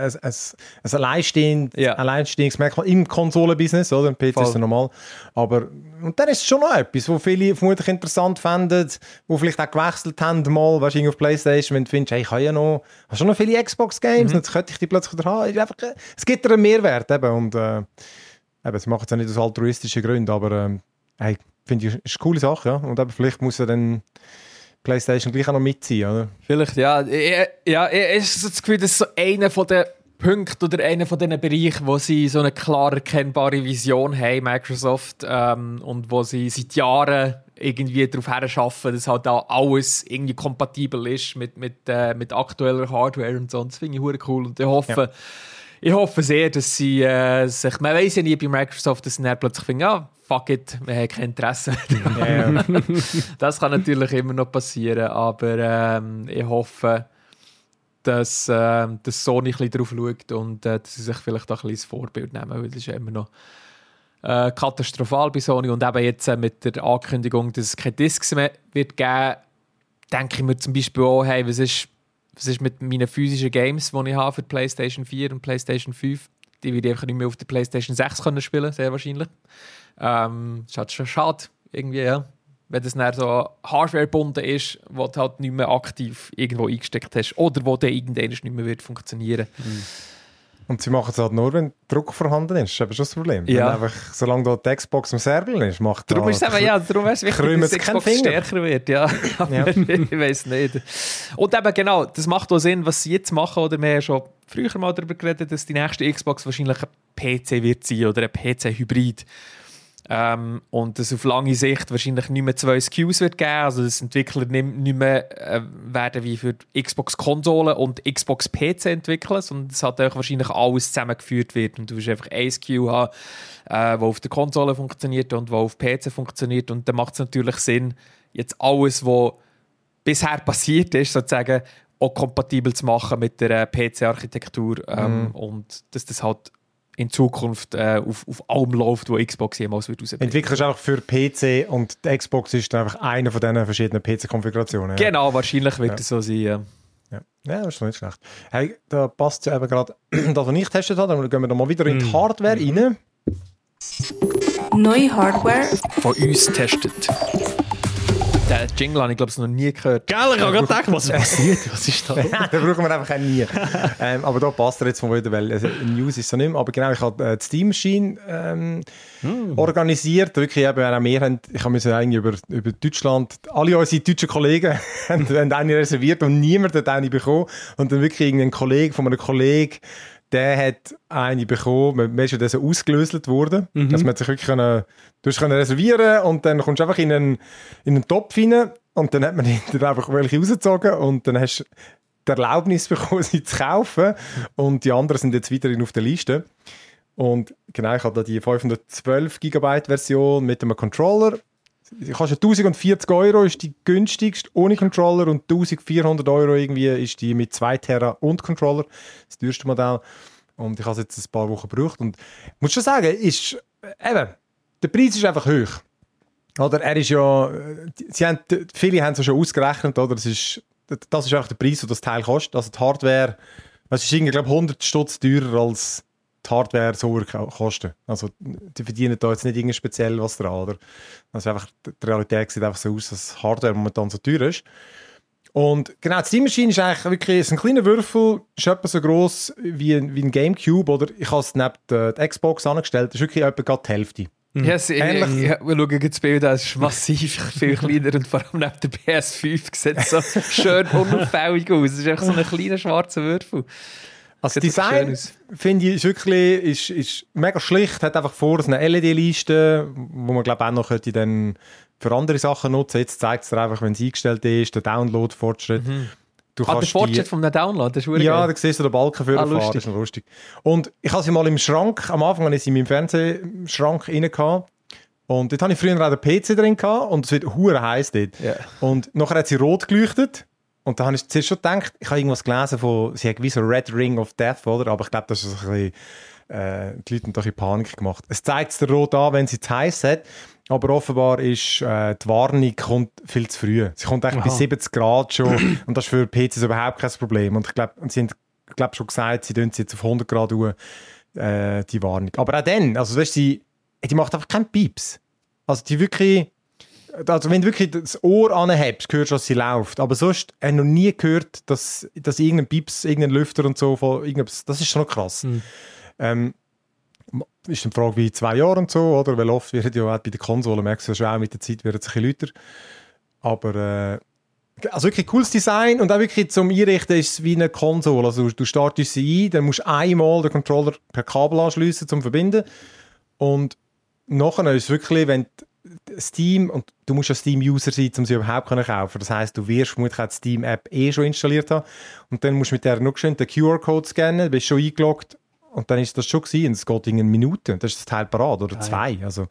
Alleinstehungsmerkmal im Konsolenbusiness, oder? Im PC ist ja normal. Aber, und dann ist es schon noch etwas, wo viele vermutlich interessant fänden, wo vielleicht auch gewechselt haben, mal, weißt du, auf PlayStation, wenn du findest, hey, ich habe ja noch, hast schon noch viele Xbox-Games, jetzt könnte ich die plötzlich wieder haben. Es gibt dir einen Mehrwert, eben. Und, sie machen es ja nicht aus altruistischen Gründen, aber, hey, finde ich, ist eine coole Sache, ja. Und eben, vielleicht muss ja dann PlayStation gleich auch noch mitziehen, oder? Vielleicht, ja. Ich habe so das Gefühl, das ist so einer von den Punkten oder einer von diesen Bereichen, wo sie so eine klar erkennbare Vision haben, Microsoft, und wo sie seit Jahren irgendwie darauf hinschaffen, dass halt da alles irgendwie kompatibel ist mit aktueller Hardware und so. Das finde ich verdammt cool. Und ich hoffe sehr, dass sie sich, man weiss ja nie bei Microsoft, dass sie dann plötzlich finden, fuck it, wir haben kein Interesse mehr. Das kann natürlich immer noch passieren, aber ich hoffe, dass Sony ein bisschen darauf schaut und dass sie sich vielleicht auch ein bisschen das Vorbild nehmen, weil das ist ja immer noch katastrophal bei Sony. Und eben jetzt mit der Ankündigung, dass es keine Discs mehr wird geben, denke ich mir zum Beispiel auch, hey, was ist mit meinen physischen Games, die ich habe für die PlayStation 4 und PlayStation 5? Die werde ich einfach nicht mehr auf der PlayStation 6 können spielen, sehr wahrscheinlich. Ist halt schon schade, irgendwie, ja. Wenn das dann so Hardware gebunden ist, wo du halt nicht mehr aktiv irgendwo eingesteckt hast oder wo dann irgendwann nicht mehr wird funktionieren. Und sie machen es halt nur, wenn Druck vorhanden ist. Das ist eben schon das Problem. Ja. Wenn einfach, solange da die Xbox am Serbeln ist, macht darum ist es eben, darum wäre es wichtig, dass die Xbox stärker wird. Ja. Ich weiß nicht. Und eben genau, das macht auch Sinn, was sie jetzt machen. Oder wir haben ja schon früher mal darüber geredet, dass die nächste Xbox wahrscheinlich ein PC wird sein oder ein PC-Hybrid. Und es auf lange Sicht wahrscheinlich nicht mehr 2 SKUs wird geben. Also dass Entwickler nicht mehr werden wie für Xbox-Konsolen und Xbox-PC entwickeln, sondern es hat wahrscheinlich alles zusammengeführt wird. Und du wirst einfach ein SKU haben, der auf der Konsole funktioniert und der auf PC funktioniert. Und dann macht es natürlich Sinn, jetzt alles, was bisher passiert ist, sozusagen auch kompatibel zu machen mit der PC-Architektur und dass das halt in Zukunft auf allem läuft, wo Xbox jemals wird rausbringen. Entwickelst du einfach für PC und die Xbox ist dann einfach eine von diesen verschiedenen PC-Konfigurationen. Ja. Genau, wahrscheinlich wird es so sein. Ja, das ist doch nicht schlecht. Hey, da passt ja eben gerade das, was ich getestet habe. Dann gehen wir mal wieder in die Hardware rein. Neue Hardware Von uns testet. Den Jingle habe ich, glaube ich, noch nie gehört. Geil, ich habe gerade gedacht, was passiert? Was ist da? Den brauchen wir einfach nie. Aber da passt er jetzt von wieder, weil News ist so nicht mehr. Aber genau, ich habe die Steam Machine organisiert. Wirklich eben, auch wir haben, ich habe eigentlich über Deutschland, alle unsere deutschen Kollegen haben eine reserviert und niemand hat eine bekommen. Und dann wirklich irgendein Kollege von einem Kollegen, der hat eine bekommen, man ist ja so ausgelöselt worden, dass man sich wirklich reservieren und dann kommst du einfach in einen Topf rein und dann hat man hinterher einfach welche rausgezogen und dann hast du die Erlaubnis bekommen, sie zu kaufen und die anderen sind jetzt weiterhin auf der Liste. Und genau, ich habe da die 512 GB Version mit einem Controller. Die kostet 1040 €, ist die günstigste ohne Controller und 1400 € irgendwie ist die mit 2 Tera und Controller, das teuerste Modell. Und ich habe es jetzt ein paar Wochen gebraucht und ich muss schon sagen, der Preis ist einfach hoch. Oder er ist ja, viele haben es schon ausgerechnet, oder? Das ist einfach der Preis, den das Teil kostet. Also die Hardware, es ist irgendwie, glaube ich, 100 Stutz teurer als die Hardware so kosten. Also die verdienen da jetzt nicht irgendwie speziell was dran, oder? Also einfach, die Realität sieht einfach so aus, dass Hardware momentan so teuer ist. Und genau, die Steam Machine ist eigentlich wirklich ein kleiner Würfel, ist etwa so gross wie ein Gamecube, oder? Ich habe es neben der Xbox angestellt, das ist wirklich etwa gerade die Hälfte. Ja, wir schauen das Bild an, es ist massiv viel kleiner und vor allem neben der PS5 sieht es so schön unauffällig aus. Es ist einfach so ein kleiner schwarzer Würfel. Also das Design, finde ich, ist wirklich ist mega schlicht, hat einfach vor eine LED-Liste, wo man glaube auch noch könnte dann für andere Sachen nutzen. Jetzt zeigt es dir einfach, wenn es eingestellt ist, der Download-Fortschritt. Der Fortschritt von einem Download, das ist ja, da siehst du den Balken für fahren, das ist lustig. Und ich habe sie mal im Schrank, am Anfang hatte ich sie in meinem Fernsehschrank rein gehabt. Und dort hatte ich früher auch den PC drin gehabt und es wird hure heiß dort. Yeah. Und nachher hat sie rot geleuchtet. Und da habe ich zuerst schon gedacht, ich habe irgendwas gelesen von, sie hat wie so Red Ring of Death, oder? Aber ich glaube, das ist ein bisschen, die Leute haben doch in Panik gemacht. Es zeigt es dir rot an, wenn sie zu heiß hat. Aber offenbar ist die Warnung kommt viel zu früh. Sie kommt eigentlich bis 70 Grad schon. Und das ist für PCs überhaupt kein Problem. Und ich glaube, sie haben schon gesagt, sie tun jetzt auf 100 Grad die Warnung. Aber auch dann, also weißt, die macht einfach keinen Pieps. Also die wirklich... Also wenn du wirklich das Ohr anhebst, hörst du, dass sie läuft. Aber sonst habe ich noch nie gehört, dass irgendein Pieps, irgendein Lüfter und so, das ist schon noch krass. Ist eine Frage wie 2 Jahre und so, oder? Weil oft wird ja auch bei den Konsolen, merkst du schon auch mit der Zeit, wird es ein bisschen lauter. Aber also wirklich cooles Design und auch wirklich zum Einrichten ist es wie eine Konsole. Also du startest sie ein, dann musst du einmal den Controller per Kabel anschliessen zum Verbinden. Und nachher ist es wirklich, wenn Steam, und du musst ja Steam-User sein, um sie überhaupt kaufen können. Das heisst, du wirst vermutlich auch die Steam-App schon installiert haben. Und dann musst du mit der noch schön den QR-Code scannen, bist schon eingeloggt und dann ist das schon gewesen. Und es geht in 1 Minute. Das ist das Teil parat oder 2. Also,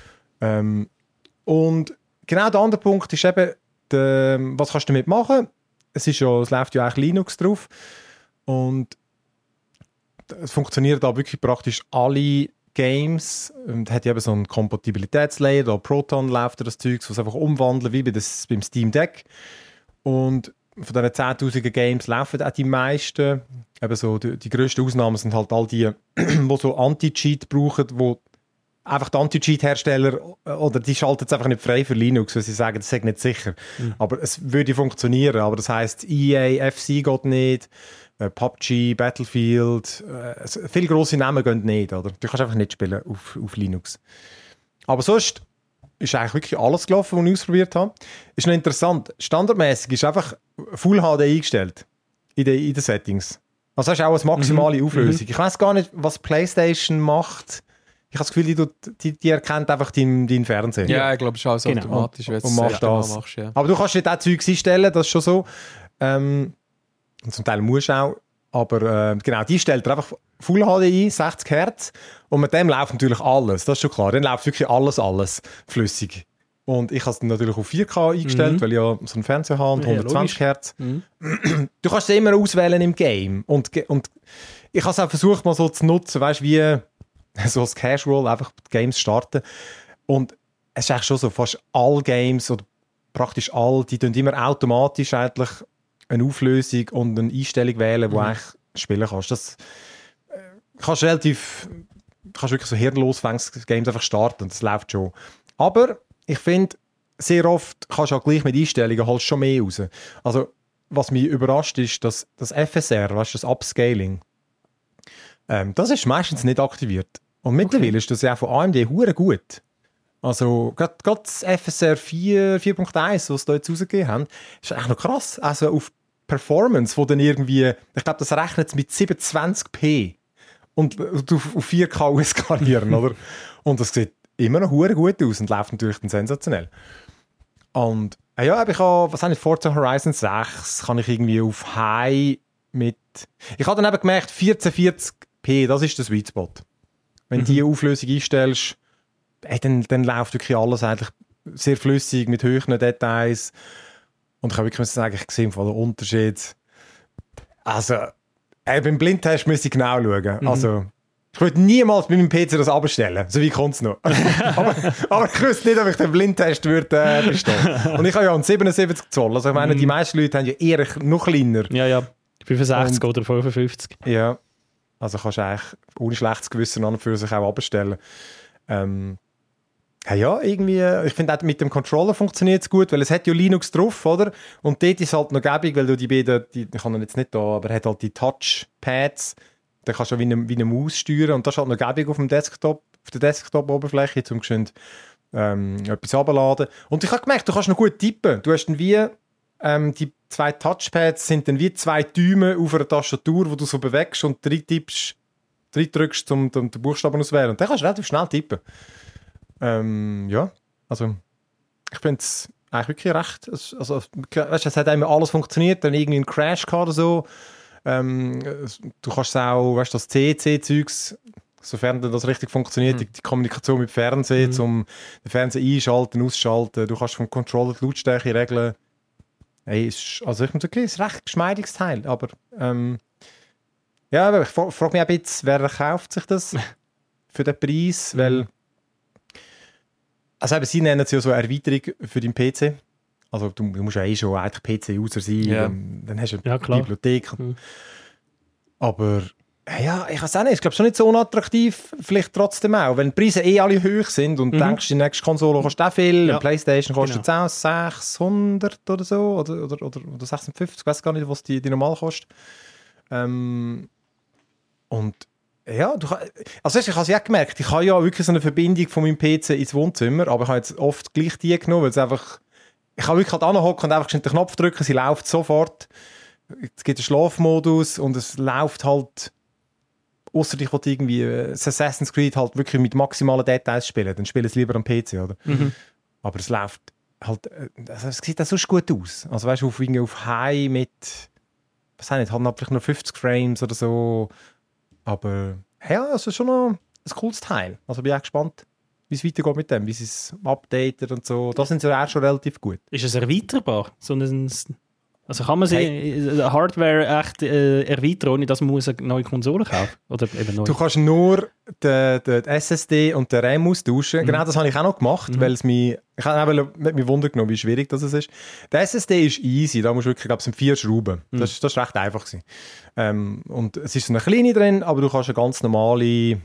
und genau der andere Punkt ist eben, was kannst du damit machen? Es läuft ja eigentlich Linux drauf. Und es funktioniert da wirklich praktisch alle Games und hat eben so einen Kompatibilitätslayer, da Proton läuft das Zeug, was einfach umwandeln, wie beim Steam Deck. Und von diesen 10'000 Games laufen auch die meisten. Eben so die grössten Ausnahmen sind halt all die, die so Anti-Cheat brauchen, wo einfach die Anti-Cheat-Hersteller, oder die schalten es einfach nicht frei für Linux, weil sie sagen, das ist nicht sicher. Aber es würde funktionieren. Aber das heisst, EA, FC geht nicht, PUBG, Battlefield, viele grosse Namen gehen nicht, oder? Du kannst einfach nicht spielen auf Linux. Aber sonst ist eigentlich wirklich alles gelaufen, was ich ausprobiert habe. Ist noch interessant, standardmäßig ist einfach Full HD eingestellt in den Settings. Also hast du auch eine maximale Auflösung. Ich weiss gar nicht, was PlayStation macht ich habe das Gefühl, die erkennt einfach deinen Fernseher. Ja, ich glaube, es ist alles automatisch, wenn du und machst das. Machst, ja. Aber du kannst nicht auch Zeugs einstellen, das ist schon so. Und zum Teil musst du auch. Aber genau, die stellt er einfach Full HD ein, 60 Hertz. Und mit dem läuft natürlich alles, das ist schon klar. Dann läuft wirklich alles flüssig. Und ich habe es natürlich auf 4K eingestellt, weil ich ja so einen Fernseher habe und 120 Hertz. Du kannst es immer auswählen im Game. Und ich habe es auch versucht, mal so zu nutzen, weißt du, wie so als Casual, einfach Games starten. Und es ist eigentlich schon so, fast alle Games oder praktisch alle, die tun immer automatisch eigentlich eine Auflösung und eine Einstellung wählen, die du eigentlich spielen kannst. Das kannst wirklich so hirnlos Games einfach starten und das läuft schon. Aber ich finde, sehr oft kannst du auch gleich mit Einstellungen halt schon mehr raus. Also, was mich überrascht ist, dass das FSR, weißt du, das Upscaling, das ist meistens nicht aktiviert. Und mittlerweile ist das ja auch von AMD hure gut. Also, gerade das FSR 4.1, was sie da jetzt rausgegeben haben, ist eigentlich noch krass. Also, auf Performance, wo dann irgendwie, ich glaube, das rechnet mit 720p und auf 4K skalieren, oder? Und das sieht immer noch hure gut aus und läuft natürlich dann sensationell. Und ja, ich habe, was habe ich, Forza Horizon 6 kann ich irgendwie auf High mit, ich habe dann eben gemerkt, 1440p, das ist der Sweet Spot. Wenn du die Auflösung einstellst, dann läuft wirklich alles eigentlich sehr flüssig, mit höheren Details. Und ich habe wirklich sagen, ich sehe den Unterschied. Also, beim Blindtest müsste ich genau schauen. Also, ich würde niemals bei meinem PC das abstellen. So wie kommt es noch. aber ich wüsste nicht, ob ich den Blindtest würde bestehen. Und ich habe ja einen 77 Zoll. Also ich meine, die meisten Leute haben ja eher noch kleiner. Ja. 65 oder 55. Ja. Also kannst du eigentlich ohne schlechtes Gewissen an und für sich auch abstellen. Ja, irgendwie, ich finde auch mit dem Controller funktioniert es gut, weil es hat ja Linux drauf, oder? Und dort ist halt noch gäbig, weil du die beiden, ich kann ihn jetzt nicht da, aber er hat halt die Touchpads. Da kannst du wie eine Maus steuern und das ist halt noch gäbig auf dem Desktop, auf der Desktop-Oberfläche, um geschwind etwas runterzuladen. Und ich habe gemerkt, du kannst noch gut tippen. Du hast dann wie, die 2 Touchpads sind dann wie 2 Däume auf einer Tastatur, wo du so bewegst und drückst, um den Buchstaben auszuwählen. Und dann kannst du relativ schnell tippen. Ja, also ich finde es eigentlich wirklich recht, also weißt, es hat immer alles funktioniert, dann irgendwie ein Crash gehabt oder so. Du kannst auch, weißt du, das CEC-Zeugs, sofern das richtig funktioniert, die Kommunikation mit Fernsehen, um den Fernseher einschalten, ausschalten, du kannst vom Controller die Lautstärke regeln. Hey, also ich muss sagen, es ist ein recht geschmeidiges Teil, aber ja, ich frage mich ein bisschen, wer kauft sich das für den Preis, weil also eben, sie nennen es ja so eine Erweiterung für deinen PC. Also du musst ja schon eigentlich PC-User sein, dann hast du eine Bibliothek. Aber ja, ich weiß auch nicht, ich glaube schon nicht so unattraktiv, vielleicht trotzdem auch, wenn die Preise alle hoch sind und denkst, die nächste Konsole kostet auch viel, eine Playstation kostet jetzt auch 600 oder so, oder 650, ich weiß gar nicht, was die normal kostet. Und ja, also ich habe es ja gemerkt, ich habe ja wirklich so eine Verbindung von meinem PC ins Wohnzimmer, aber ich habe jetzt oft gleich die genommen, weil es einfach, ich habe wirklich halt anhocken und einfach den Knopf drücken, sie läuft sofort, es gibt einen Schlafmodus und es läuft halt, ausser ich will irgendwie Assassin's Creed halt wirklich mit maximalen Details spielen, dann spiele ich es lieber am PC, oder? Aber es läuft halt, also es sieht auch sonst gut aus, also weißt du, auf High mit, was habe ich, halt vielleicht nur 50 Frames oder so. Aber ja, es ist schon noch ein cooles Teil. Also bin ich auch gespannt, wie es weitergeht mit dem, wie sie es updaten und so. Da sind sie ja auch schon relativ gut. Ist es erweiterbar? Also kann man sie Hardware echt erweitern, ohne dass man eine neue Konsole kaufen muss? Oder eben neu? Du kannst nur den SSD und den RAM austauschen. Genau das habe ich auch noch gemacht, weil es mich Wunder genommen, wie schwierig das ist. Der SSD ist easy, da musst du wirklich, glaube ich, 4 Schrauben. Das ist recht einfach gewesen. Und es ist so eine kleine drin, aber du kannst eine ganz normale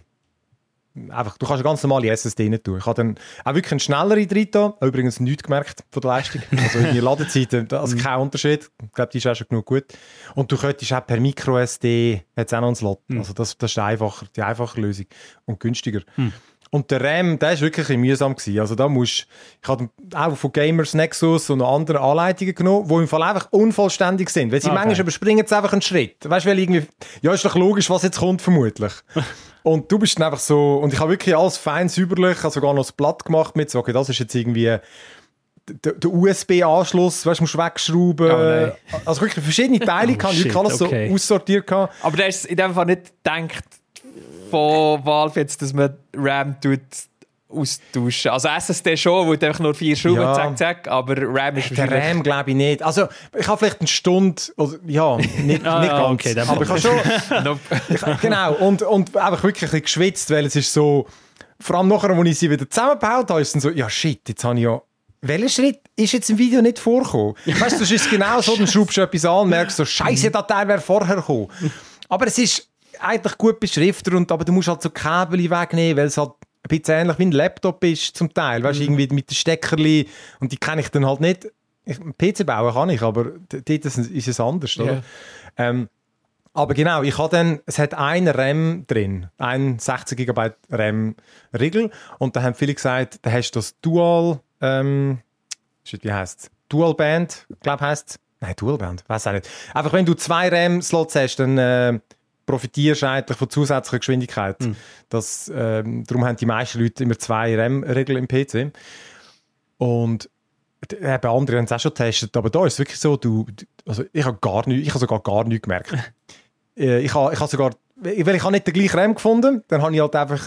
SSD nicht tun. Ich habe dann auch wirklich eine schnellere drin da. Übrigens nichts gemerkt von der Leistung. Also in der Ladezeit, also kein Unterschied. Ich glaube, die ist auch schon genug gut. Und du könntest auch per MicroSD, hat es auch noch einen Slot. Also das ist die einfache Lösung und günstiger. Und der RAM, der war wirklich ein mühsam gewesen. Also da ich habe auch von Gamers Nexus und andere Anleitungen genommen, die im Fall einfach unvollständig sind. Weil sie manchmal überspringen sie einfach einen Schritt. Weißt du, weil irgendwie, ja, ist doch logisch, was jetzt kommt, vermutlich. Und du bist dann einfach so, und ich habe wirklich alles fein säuberlich, also sogar noch das Blatt gemacht mit so, okay, das ist jetzt irgendwie der USB-Anschluss, weißt du, musst du wegschrauben. Oh, also wirklich verschiedene Teile, ich habe wirklich alles so aussortiert. Aber da ist in dem Fall nicht gedacht von Valve jetzt, dass man RAM austauschen. Also SSD schon, weil du einfach nur 4 Schrauben, zack, zack, aber RAM ist der RAM glaube ich nicht. Also ich habe vielleicht eine Stunde, oder, ja, nicht ganz, okay, aber ich habe schon... genau, und einfach wirklich ein bisschen geschwitzt, weil es ist so... Vor allem nachher, als ich sie wieder zusammengebaut habe, ist es dann so, ja shit, jetzt habe ich ja... Welcher Schritt ist jetzt im Video nicht vorgekommen? Weißt du, das ist genau so, dann schraubst du etwas an und merkst so, Scheiße, der Teil wäre vorher gekommen. Aber es ist eigentlich gut beschriftet, aber du musst halt so Kabel wegnehmen, weil es halt ein bisschen ähnlich wie ein Laptop ist zum Teil. Weißt du, irgendwie mit den Steckerli, und die kenne ich dann halt nicht. PC bauen kann ich, aber dort ist es anders, oder? Aber genau, es hat einen RAM drin, ein 60 GB RAM-Riegel, und da haben viele gesagt, da hast du das Dual, wie heisst es? Dual Band, glaube ich, heisst es. Nein, Dual Band, weiß auch nicht. Einfach, wenn du 2 RAM-Slots hast, dann profitierst du eigentlich von zusätzlicher Geschwindigkeit. Darum haben die meisten Leute immer 2 RAM-Regeln im PC. Und bei anderen haben es auch schon getestet, aber da ist es wirklich so, also ich habe sogar gar nichts gemerkt. ich habe sogar, weil ich habe nicht den gleichen RAM gefunden, dann habe ich halt einfach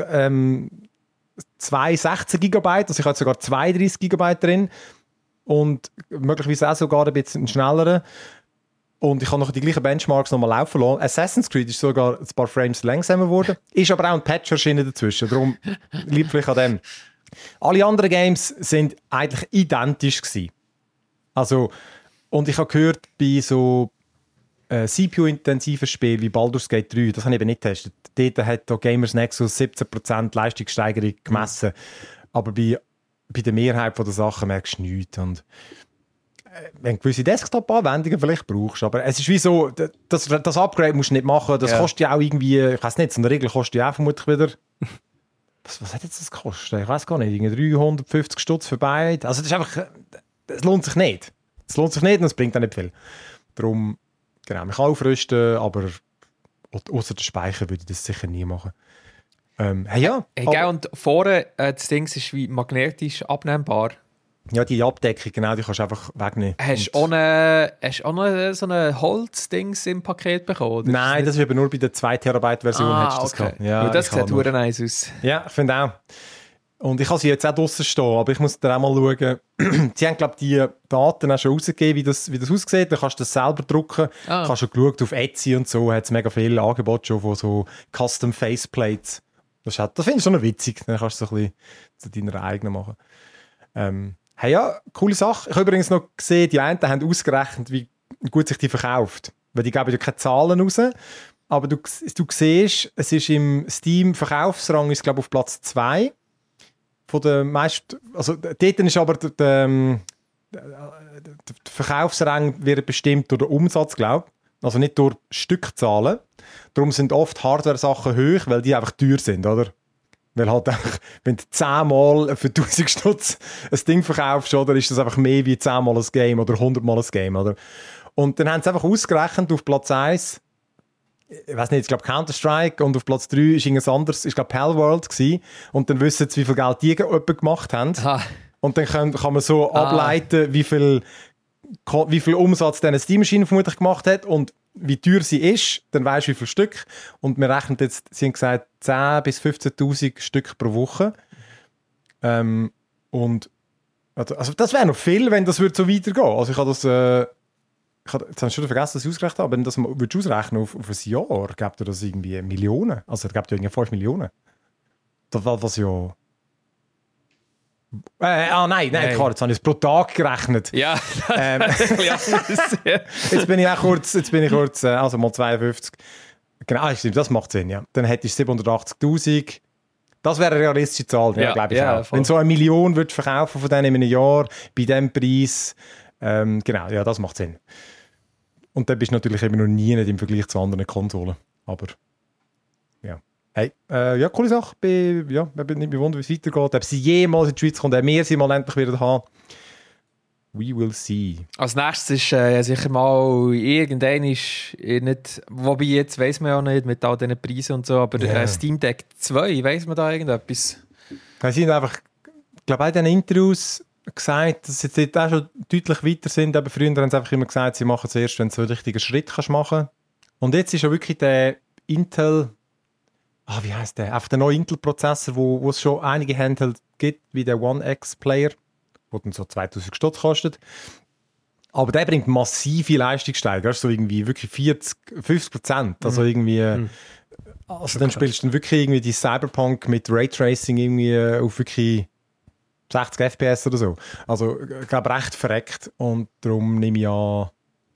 2 60 GB, also ich habe sogar 32 GB drin und möglicherweise auch sogar ein bisschen schnelleren. Und ich habe noch die gleichen Benchmarks nochmal laufen lassen. Assassin's Creed ist sogar ein paar Frames langsamer geworden. Ist aber auch ein Patch erschienen dazwischen. Darum liegt vielleicht an dem. Alle anderen Games sind eigentlich identisch gewesen. Also, und ich habe gehört, bei so CPU-intensiven Spielen wie Baldur's Gate 3, das habe ich eben nicht getestet. Dort hat da Gamers Nexus 17% Leistungssteigerung gemessen. Aber bei der Mehrheit der Sachen merkst du nichts. Und wenn du gewisse Desktop-Anwendungen vielleicht brauchst, aber es ist wie so, das Upgrade musst du nicht machen, das kostet ja auch irgendwie, ich weiß nicht, so eine Regel kostet ja auch vermutlich wieder, was hat jetzt das gekostet? Ich weiß gar nicht, irgendwie 350 Stutz für beide. Also das ist einfach, es lohnt sich nicht. Es lohnt sich nicht und es bringt auch nicht viel. Darum, genau, man kann aufrüsten, aber außer der Speicher würde ich das sicher nie machen. Und vorne, das Ding ist wie magnetisch abnehmbar. Ja, die Abdeckung, genau, die kannst du einfach wegnehmen. Hast du auch noch so ein Holzdings im Paket bekommen? Oder? Nein, das ist aber nur bei der 2 TB Version. Hättest du das gehabt. Ja, das sieht verdammt nice aus. Ja, ich finde auch. Und ich habe sie jetzt auch draussen stehen, aber ich muss da auch mal schauen. Sie haben, glaube ich, die Daten auch schon rausgegeben, wie das aussieht. Dann kannst du das selber drucken. Ich habe schon geschaut, auf Etsy und so hat es mega viele Angebote schon von so Custom Faceplates. Das finde ich schon noch witzig. Dann kannst du so ein bisschen zu deiner eigenen machen. Hey, ja, coole Sache. Ich habe übrigens noch gesehen, die einen haben ausgerechnet, wie gut sich die verkauft. Weil die geben ja keine Zahlen raus. Aber du siehst, es ist im Steam-Verkaufsrang, ist, glaube ich, auf Platz 2. Von der meisten, also dort ist aber der Verkaufsrang wird bestimmt durch den Umsatz, glaube ich. Also nicht durch Stückzahlen. Darum sind oft Hardware-Sachen hoch, weil die einfach teuer sind, oder? Weil halt einfach, wenn du 10-mal für 1000 Stutz ein Ding verkaufst, oder, ist das einfach mehr wie 10-mal ein Game oder 100-mal ein Game, oder? Und dann haben sie einfach ausgerechnet auf Platz 1, ich weiß nicht, ich glaube Counter-Strike, und auf Platz 3 ist irgendwas anderes, ich glaube Palworld gewesen. Und dann wissen sie, wie viel Geld die gemacht haben. Aha. Und dann kann man so ableiten, wie viel Umsatz diese Steam-Maschine vermutlich gemacht hat und wie teuer sie ist, dann weisst du, wie viel Stück. Und wir rechnen jetzt, sie haben gesagt, 10.000 bis 15.000 Stück pro Woche. Und also das wäre noch viel, wenn das so weitergehen. Also ich habe das, jetzt habe ich schon vergessen, dass ich ausgerechnet habe, wenn das ausrechnen auf ein Jahr, gibt das irgendwie Millionen. Also gibt irgendwie 5 Millionen. Das ja... nein, klar, jetzt habe ich es pro Tag gerechnet. Ja, jetzt bin ich kurz, also mal 52. Genau, stimmt, das macht Sinn, ja. Dann hättest du 780'000. Das wäre eine realistische Zahl, ja, glaube ich auch. Voll. Wenn so 1 Million würdest verkaufen von denen in einem Jahr, bei diesem Preis, genau, ja, das macht Sinn. Und dann bist du natürlich immer noch nie nicht im Vergleich zu anderen Konsolen. Aber, ja. Hey, ja, coole Sache. Ich bin nicht bewundert, wie es weitergeht. Ob sie jemals in die Schweiz kommt, ob wir sie mal endlich wieder haben. We will see. Als nächstes ist sicher mal irgendein nicht, wobei jetzt weiss man ja nicht mit all diesen Preisen und so, aber Steam Deck 2, weiss man da irgendetwas? Sie haben einfach, ich glaube, auch in den Interviews gesagt, dass sie jetzt auch schon deutlich weiter sind. Aber früher haben sie einfach immer gesagt, sie machen es erst, wenn du so einen richtigen Schritt machen kannst. Und jetzt ist ja wirklich der Intel, wie heisst der? Einfach der neue Intel-Prozessor, wo es schon einige Handheld gibt, wie der One X-Player, der dann so 2000 Stutz kostet. Aber der bringt massive Leistungssteigerung, so irgendwie wirklich 50%. Also irgendwie, also dann spielst du dann wirklich irgendwie die Cyberpunk mit Raytracing irgendwie auf wirklich 60 FPS oder so. Also, ich glaube, recht verreckt. Und darum nehme ich an,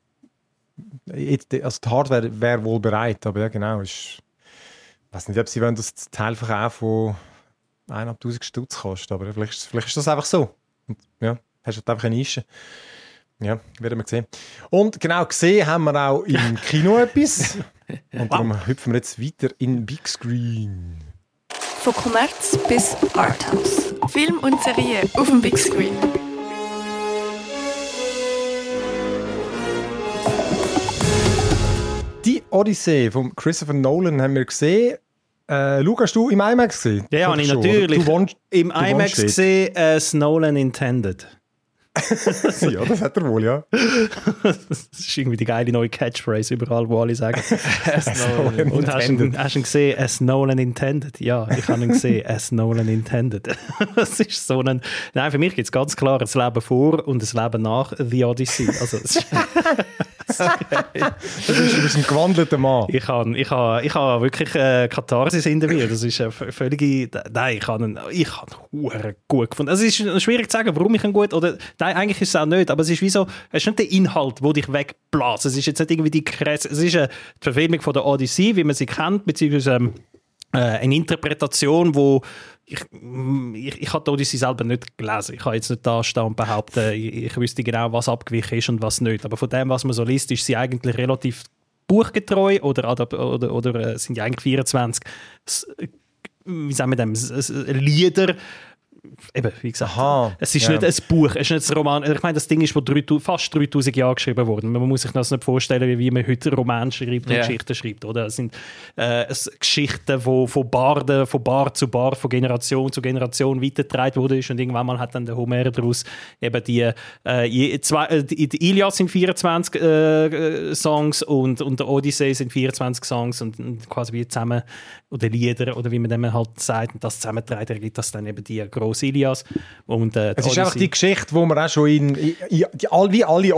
also die Hardware wäre wohl bereit, aber ja, genau. Ich weiß nicht, ob sie wollen, dass das Teil verkaufen, das 1'500 Stutz kostet, aber vielleicht ist das einfach so. Und, ja, hast du halt einfach eine Nische. Ja, werden wir sehen. Und genau, gesehen haben wir auch im Kino etwas. Und darum hüpfen wir jetzt weiter in Big Screen. Von Kommerz bis Arthouse. Film und Serie auf dem Big Screen. Die Odyssee von Christopher Nolan haben wir gesehen. Luca, hast du im IMAX gesehen? Ja, habe ich natürlich. Im IMAX gesehen, as Nolan intended. Ja, das hat er wohl, ja. Das ist irgendwie die geile neue Catchphrase überall, wo alle sagen. Und hast du ihn gesehen, as Nolan intended? Ja, ich habe ihn gesehen, as Nolan intended. Das ist so ein... Nein, für mich gibt es ganz klar ein Leben vor und ein Leben nach The Odyssey. Also, das ist du bist ein gewandelter Mann. Ich habe wirklich Katharsis in der Video. Das ist eine völlige... Nein, ich habe ihn gut gefunden. Also, es ist schwierig zu sagen, warum ich ihn gut... Oder, nein, eigentlich ist es auch nicht, aber es ist wie so... Es ist nicht der Inhalt, der dich wegbläst. Es ist jetzt nicht irgendwie die Kresse... Es ist eine Verfilmung von der Odyssey, wie man sie kennt, beziehungsweise eine Interpretation, wo... Ich habe die Odyssey selber nicht gelesen. Ich kann jetzt nicht da stehen und behaupten, ich wüsste genau, was abgewichen ist und was nicht. Aber von dem, was man so liest, ist sie eigentlich relativ buchgetreu oder sind ja eigentlich 24 wie sagen wir dem, Lieder. Eben, wie gesagt, es ist nicht ein Buch, es ist nicht ein Roman. Ich meine, das Ding ist vor fast 3000 Jahren geschrieben worden. Man muss sich das nicht vorstellen, wie man heute Roman schreibt und Geschichten schreibt. Oder? Es sind Geschichten, die von Bar zu Bar, von Generation zu Generation weitergetragen wurden. Und irgendwann mal hat dann der Homer daraus eben die Ilias sind 24 Songs und der Odyssey sind 24 Songs und quasi wie zusammen, oder Lieder, oder wie man dem halt sagt, und das zusammentragen, gibt das dann eben die grosse Ilias. Und, es ist einfach die Geschichte, wo man auch schon wie alle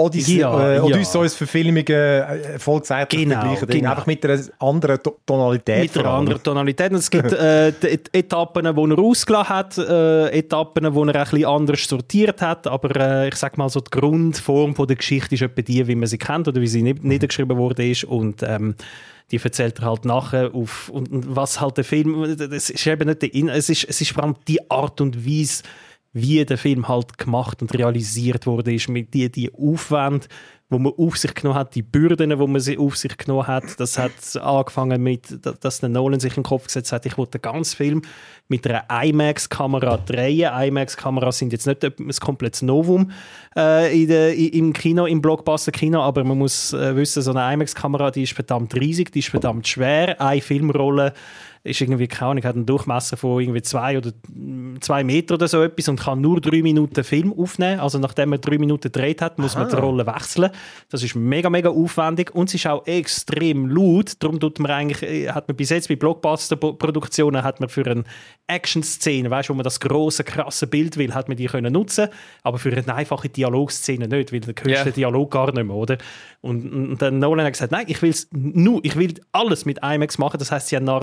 Odysseus-Verfilmungen voll gesagt hat, einfach mit einer anderen Tonalität. Mit einer anderen Tonalität. Und es gibt Etappen, die er ausgelassen hat, Etappen, die er ein bisschen anders sortiert hat, aber ich sage mal so, die Grundform der Geschichte ist etwa die, wie man sie kennt oder wie sie niedergeschrieben worden ist, und die erzählt er halt nachher auf, und was halt der Film, das ist eben nicht es ist vor allem die Art und Weise, wie der Film halt gemacht und realisiert wurde, ist mit die Aufwand, wo man auf sich genommen hat, die Bürden, wo man sie auf sich genommen hat. Das hat angefangen mit, dass der Nolan sich in den Kopf gesetzt hat, ich wollte den ganzen Film mit einer IMAX-Kamera drehen. IMAX-Kameras sind jetzt nicht ein komplettes Novum im Kino, im Blockbuster-Kino, aber man muss wissen, so eine IMAX-Kamera, die ist verdammt riesig, die ist verdammt schwer. Eine Filmrolle ist irgendwie, keine Ahnung, hat einen Durchmesser von irgendwie 2 Meter oder so etwas und kann nur 3 Minuten Film aufnehmen. Also nachdem man 3 Minuten gedreht hat, muss man die Rolle wechseln. Das ist mega, mega aufwendig und es ist auch extrem laut. Darum hat man bis jetzt bei Blockbuster-Produktionen für eine Action-Szene, weißt, wo man das grosse, krasse Bild will, hat man die können nutzen, aber für eine einfache Dialogszene nicht, weil du hörst den Dialog gar nicht mehr, oder? Und dann Nolan hat gesagt, nein, ich will alles mit IMAX machen. Das heisst, sie haben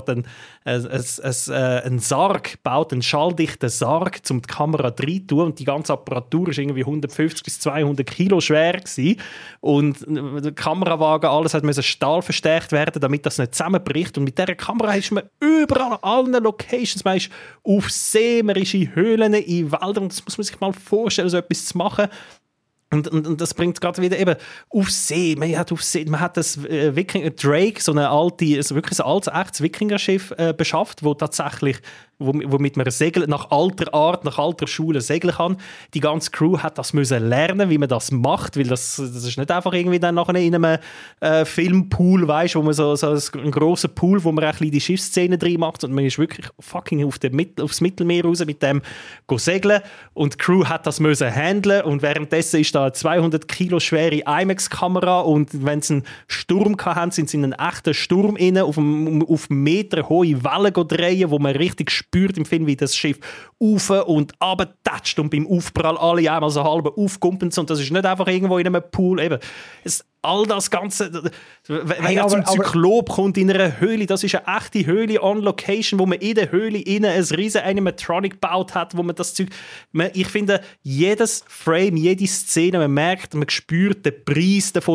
einen Sarg gebaut, einen schalldichten Sarg, um die Kamera rein zu tun. Und die ganze Apparatur war irgendwie 150 bis 200 Kilo schwer gewesen. Und der Kamerawagen, alles musste Stahl verstärkt werden, damit das nicht zusammenbricht. Und mit dieser Kamera ist man überall an allen Locations, man ist auf See, man ist in Höhlen, in Wäldern. Und das muss man sich mal vorstellen, so etwas zu machen. Und das bringt gerade wieder eben auf See. Man hat das Drake, so eine alte, also wirklich ein altes, echtes Wikingerschiff beschafft, wo tatsächlich womit man segeln, nach alter Art, nach alter Schule segeln kann. Die ganze Crew hat das müssen lernen, wie man das macht, weil das ist nicht einfach irgendwie dann nachher in einem Filmpool, weißt, wo man so einen grossen Pool, wo man ein bisschen die Schiffsszenen drin macht und man ist wirklich fucking aufs Mittelmeer raus mit dem segeln und die Crew hat das müssen handeln und währenddessen ist da eine 200 Kilo schwere IMAX-Kamera und wenn sie einen Sturm hatten, sind sie in einen echten Sturm rein, auf Meter hohe Wellen drehen, wo man richtig spürt im Film, wie das Schiff auf und runter tätscht und beim Aufprall alle einmal so halb aufkumpeln und das ist nicht einfach irgendwo in einem Pool. Eben. All das Ganze, wenn er zum Zyklop kommt in einer Höhle, das ist eine echte Höhle on Location, wo man in der Höhle innen ein riesen Animatronic gebaut hat, wo man das Zeug... Ich finde, jedes Frame, jede Szene, man merkt, man spürt den Preis davon,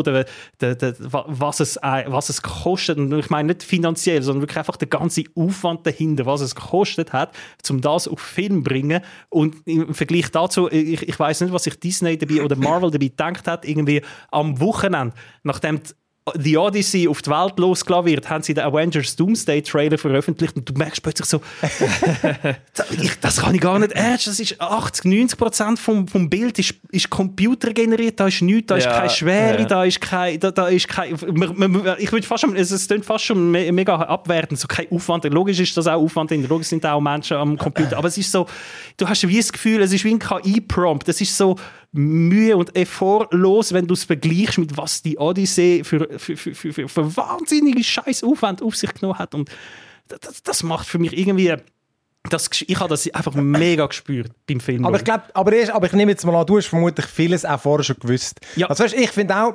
was es kostet. Und ich meine nicht finanziell, sondern wirklich einfach der ganze Aufwand dahinter, was es gekostet hat, um das auf Film zu bringen. Und im Vergleich dazu, ich weiss nicht, was sich Disney dabei oder Marvel dabei gedacht hat, irgendwie am Wochenende, nachdem The Odyssey auf die Welt losgelassen wird, haben sie den Avengers Doomsday Trailer veröffentlicht und du merkst plötzlich so, das kann ich gar nicht ernst, das ist 80-90% vom Bild ist computergeneriert, da ist nichts, da ist keine Schwere, da ist kein, ich würde fast schon, es klingt fast schon mega abwertend, so kein Aufwand, logisch ist das auch Aufwand, logisch sind auch Menschen am Computer, aber es ist so, du hast wie das Gefühl, es ist wie ein KI-Prompt, es ist so Mühe und effortlos, wenn du es vergleichst mit was die Odyssee für wahnsinnige Scheiß-Aufwand auf sich genommen hat. Und das macht für mich irgendwie... ich habe das einfach mega gespürt beim Film. Aber ich glaube, aber ich nehme jetzt mal an, du hast vermutlich vieles auch vorher schon gewusst. Ja. Also weißt, ich finde auch,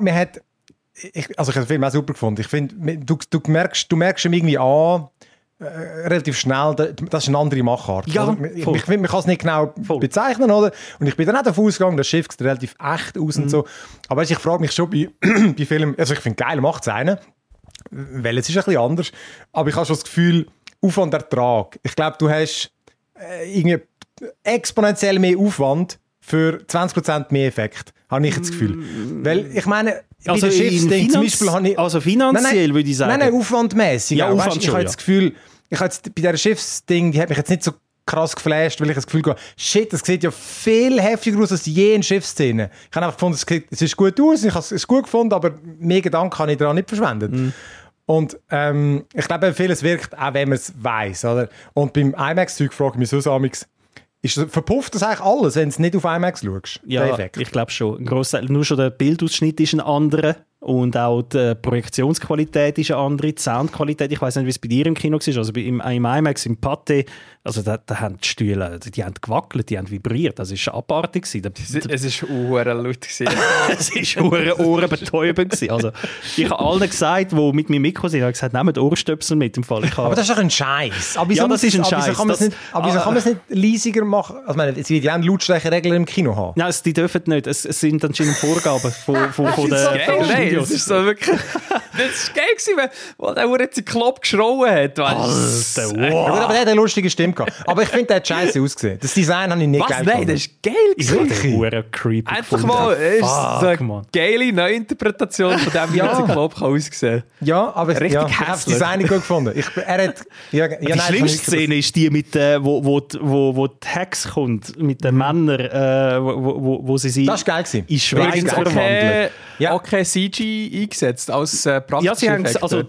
ich habe den Film auch super gefunden. Ich finde, du merkst ihm irgendwie an, relativ schnell, das ist eine andere Machart. Ja, also, ich finde, man kann es nicht genau bezeichnen, oder? Und ich bin dann auch davon ausgegangen, das Schiff sieht relativ echt aus und so. Aber ich frage mich schon bei Filmen, also ich finde geil, macht es einen, weil es ist ein bisschen anders, aber ich habe schon das Gefühl, Aufwand, Ertrag. Ich glaube, du hast irgendwie exponentiell mehr Aufwand für 20% mehr Effekt, habe ich das Gefühl. Weil, ich meine, bei also den Schiffsding zum Beispiel habe ich... Also finanziell würde ich sagen. Nein, aufwandmäßig. Ja, Aufwand weißt, ich habe das Gefühl, bei dieser Schiffsding, die hat mich jetzt nicht so krass geflasht, weil ich das Gefühl habe, shit, das sieht ja viel heftiger aus als je in Schiffsszenen. Ich habe einfach gefunden, es sieht gut aus, ich habe es gut gefunden, aber mehr Gedanken habe ich daran nicht verschwendet. Und ich glaube, vieles wirkt, auch wenn man es weiss. Oder? Und beim IMAX-Zeug frage ich mich so amigs, verpufft das eigentlich alles, wenn du es nicht auf IMAX schaust? Ja, ich glaube schon. Ein Grossteil, nur schon der Bildausschnitt ist ein anderer und auch die Projektionsqualität ist eine andere, die Soundqualität. Ich weiss nicht, wie es bei dir im Kino war. Also im IMAX, im Pathé, also da haben die Stühle, die haben gewackelt, die haben vibriert. Das war abartig. Es war laut. Es war ohrenbetäubend. Also, ich habe allen gesagt, die mit mir im Mikro sind, gesagt, nehmt Ohrstöpsel mit im Fall. Aber das ist doch ein Scheiß. Ja, das ist ein Scheiß. Aber wieso kann man es nicht leisiger machen? Also, die haben Lautstärkeregeln im Kino haben. Nein, die dürfen nicht. Es sind anscheinend Vorgaben von der das ist so wirklich... Das war geil, weil der jetzt den Klopp geschrauen hat. Alter, wow. Aber der hat eine lustige Stimme gehabt. Aber ich finde, der hat scheiße ausgesehen. Das Design habe ich nicht geil gefunden. Nein, das ist geil. Ich habe den creepy einfach mal, ist eine geile Neuinterpretation von dem, wie der Klopp aussehen kann. Ja, aber ich habe das Design nicht gut gefunden. Die schlimmste Szene ist die, mit, wo die Hex kommt, mit den Männern, wo sie das geil in Schweine verwandeln. Okay, CG eingesetzt als ja, sie haben also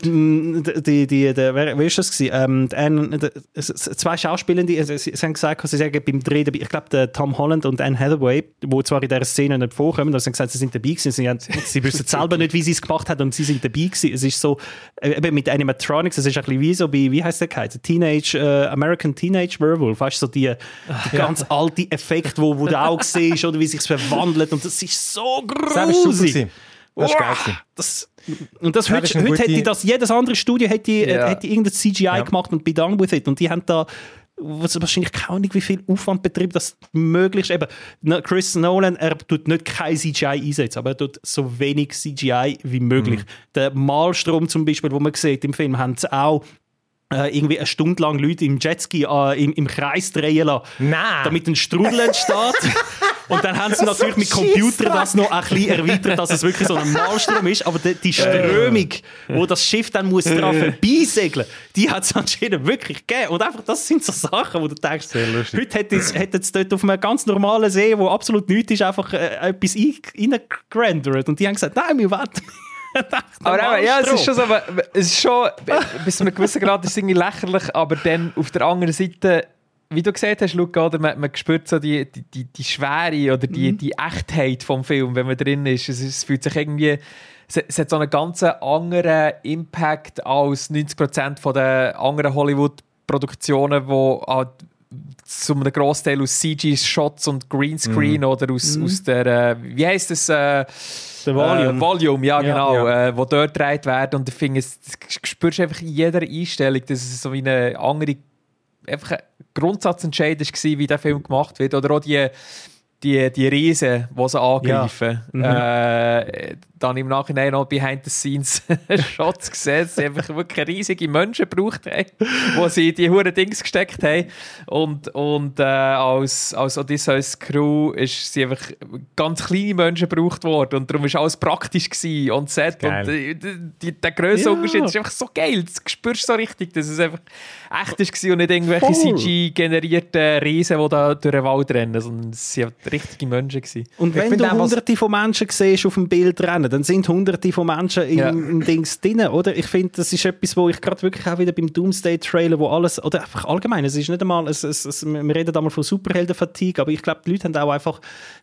wer ist das gewesen? Zwei Schauspieler, sie haben gesagt, sie sagen beim Dreh dabei, ich glaube der Tom Holland und Anne Hathaway, die zwar in dieser Szene nicht vorkommen, sie haben gesagt, sie sind dabei gewesen, sie wissen selber nicht, wie sie es gemacht haben und sie sind dabei gewesen. Es ist so, eben mit Animatronics, es ist ein bisschen wie so bei, wie heisst der American Teenage Werewolf, weißt du, so die ganz alte Effekte, wo du auch siehst, oder wie sich es verwandelt und das ist so gruselig. Das ist geil. Und das heute hätte das, jedes andere Studio hätte irgendein CGI gemacht und be done with it. Und die haben da wahrscheinlich keine Ahnung, wie viel Aufwand betrieben, dass möglichst eben, Chris Nolan, er tut nicht kein CGI einsetzen, aber er tut so wenig CGI wie möglich. Der Malstrom zum Beispiel, den man sieht im Film, haben sie auch irgendwie eine Stunde lang Leute im Jetski im Kreis drehen lassen, Nein. damit ein Strudel entsteht. Und dann haben sie natürlich mit Computer das noch ein bisschen erweitert, dass es wirklich so ein Malstrom ist. Aber die Strömung, wo das Schiff dann muss dran vorbeisegeln, die hat es anscheinend wirklich gegeben. Und einfach, das sind so Sachen, wo du denkst, heute hätte es dort auf einem ganz normalen See, wo absolut nichts ist, einfach etwas reingerendert. Und die haben gesagt, nein, wir warten. Aber ja, es ist schon so, es ist schon, bis zu einem gewissen Grad ist es irgendwie lächerlich, aber dann auf der anderen Seite, wie du gesagt hast, Luca, oder, man spürt so die Schwere oder die Echtheit vom Film, wenn man drin ist. Es fühlt sich irgendwie, es hat so einen ganz anderen Impact als 90% von den anderen Hollywood-Produktionen, die zu einem Grossteil aus CG-Shots und Greenscreen oder aus der, wie heisst das? Volume, ja genau, ja. Wo dort gedreht werden. Und ich finde, du spürst einfach in jeder Einstellung, dass es so wie eine andere, einfach ein Grundsatzentscheid war, wie der Film gemacht wird. Oder auch die Riesen, die sie angreifen. Ja. Dann im Nachhinein noch Behind-the-Scenes-Shots gesehen, dass sie einfach wirklich riesige Menschen gebraucht haben, wo sie die huren Dings gesteckt haben. Und als Odysseus-Crew ist sie einfach ganz kleine Menschen gebraucht worden. Und darum war alles praktisch gewesen, on set. Geil. Und der Grössenunterschied ist einfach so geil. Du spürst so richtig, dass es einfach echt war und nicht irgendwelche CG-generierten Riesen, die da durch den Wald rennen, sondern es waren richtige Menschen gewesen. Und wenn du hunderte von Menschen siehst auf dem Bild rennen, dann sind hunderte von Menschen im Dings drin, oder? Ich finde, das ist etwas, wo ich gerade wirklich auch wieder beim Doomsday-Trailer, wo alles, oder einfach allgemein, es ist nicht einmal, wir reden einmal von Superhelden-Fatigue, aber ich glaube, die Leute haben auch einfach,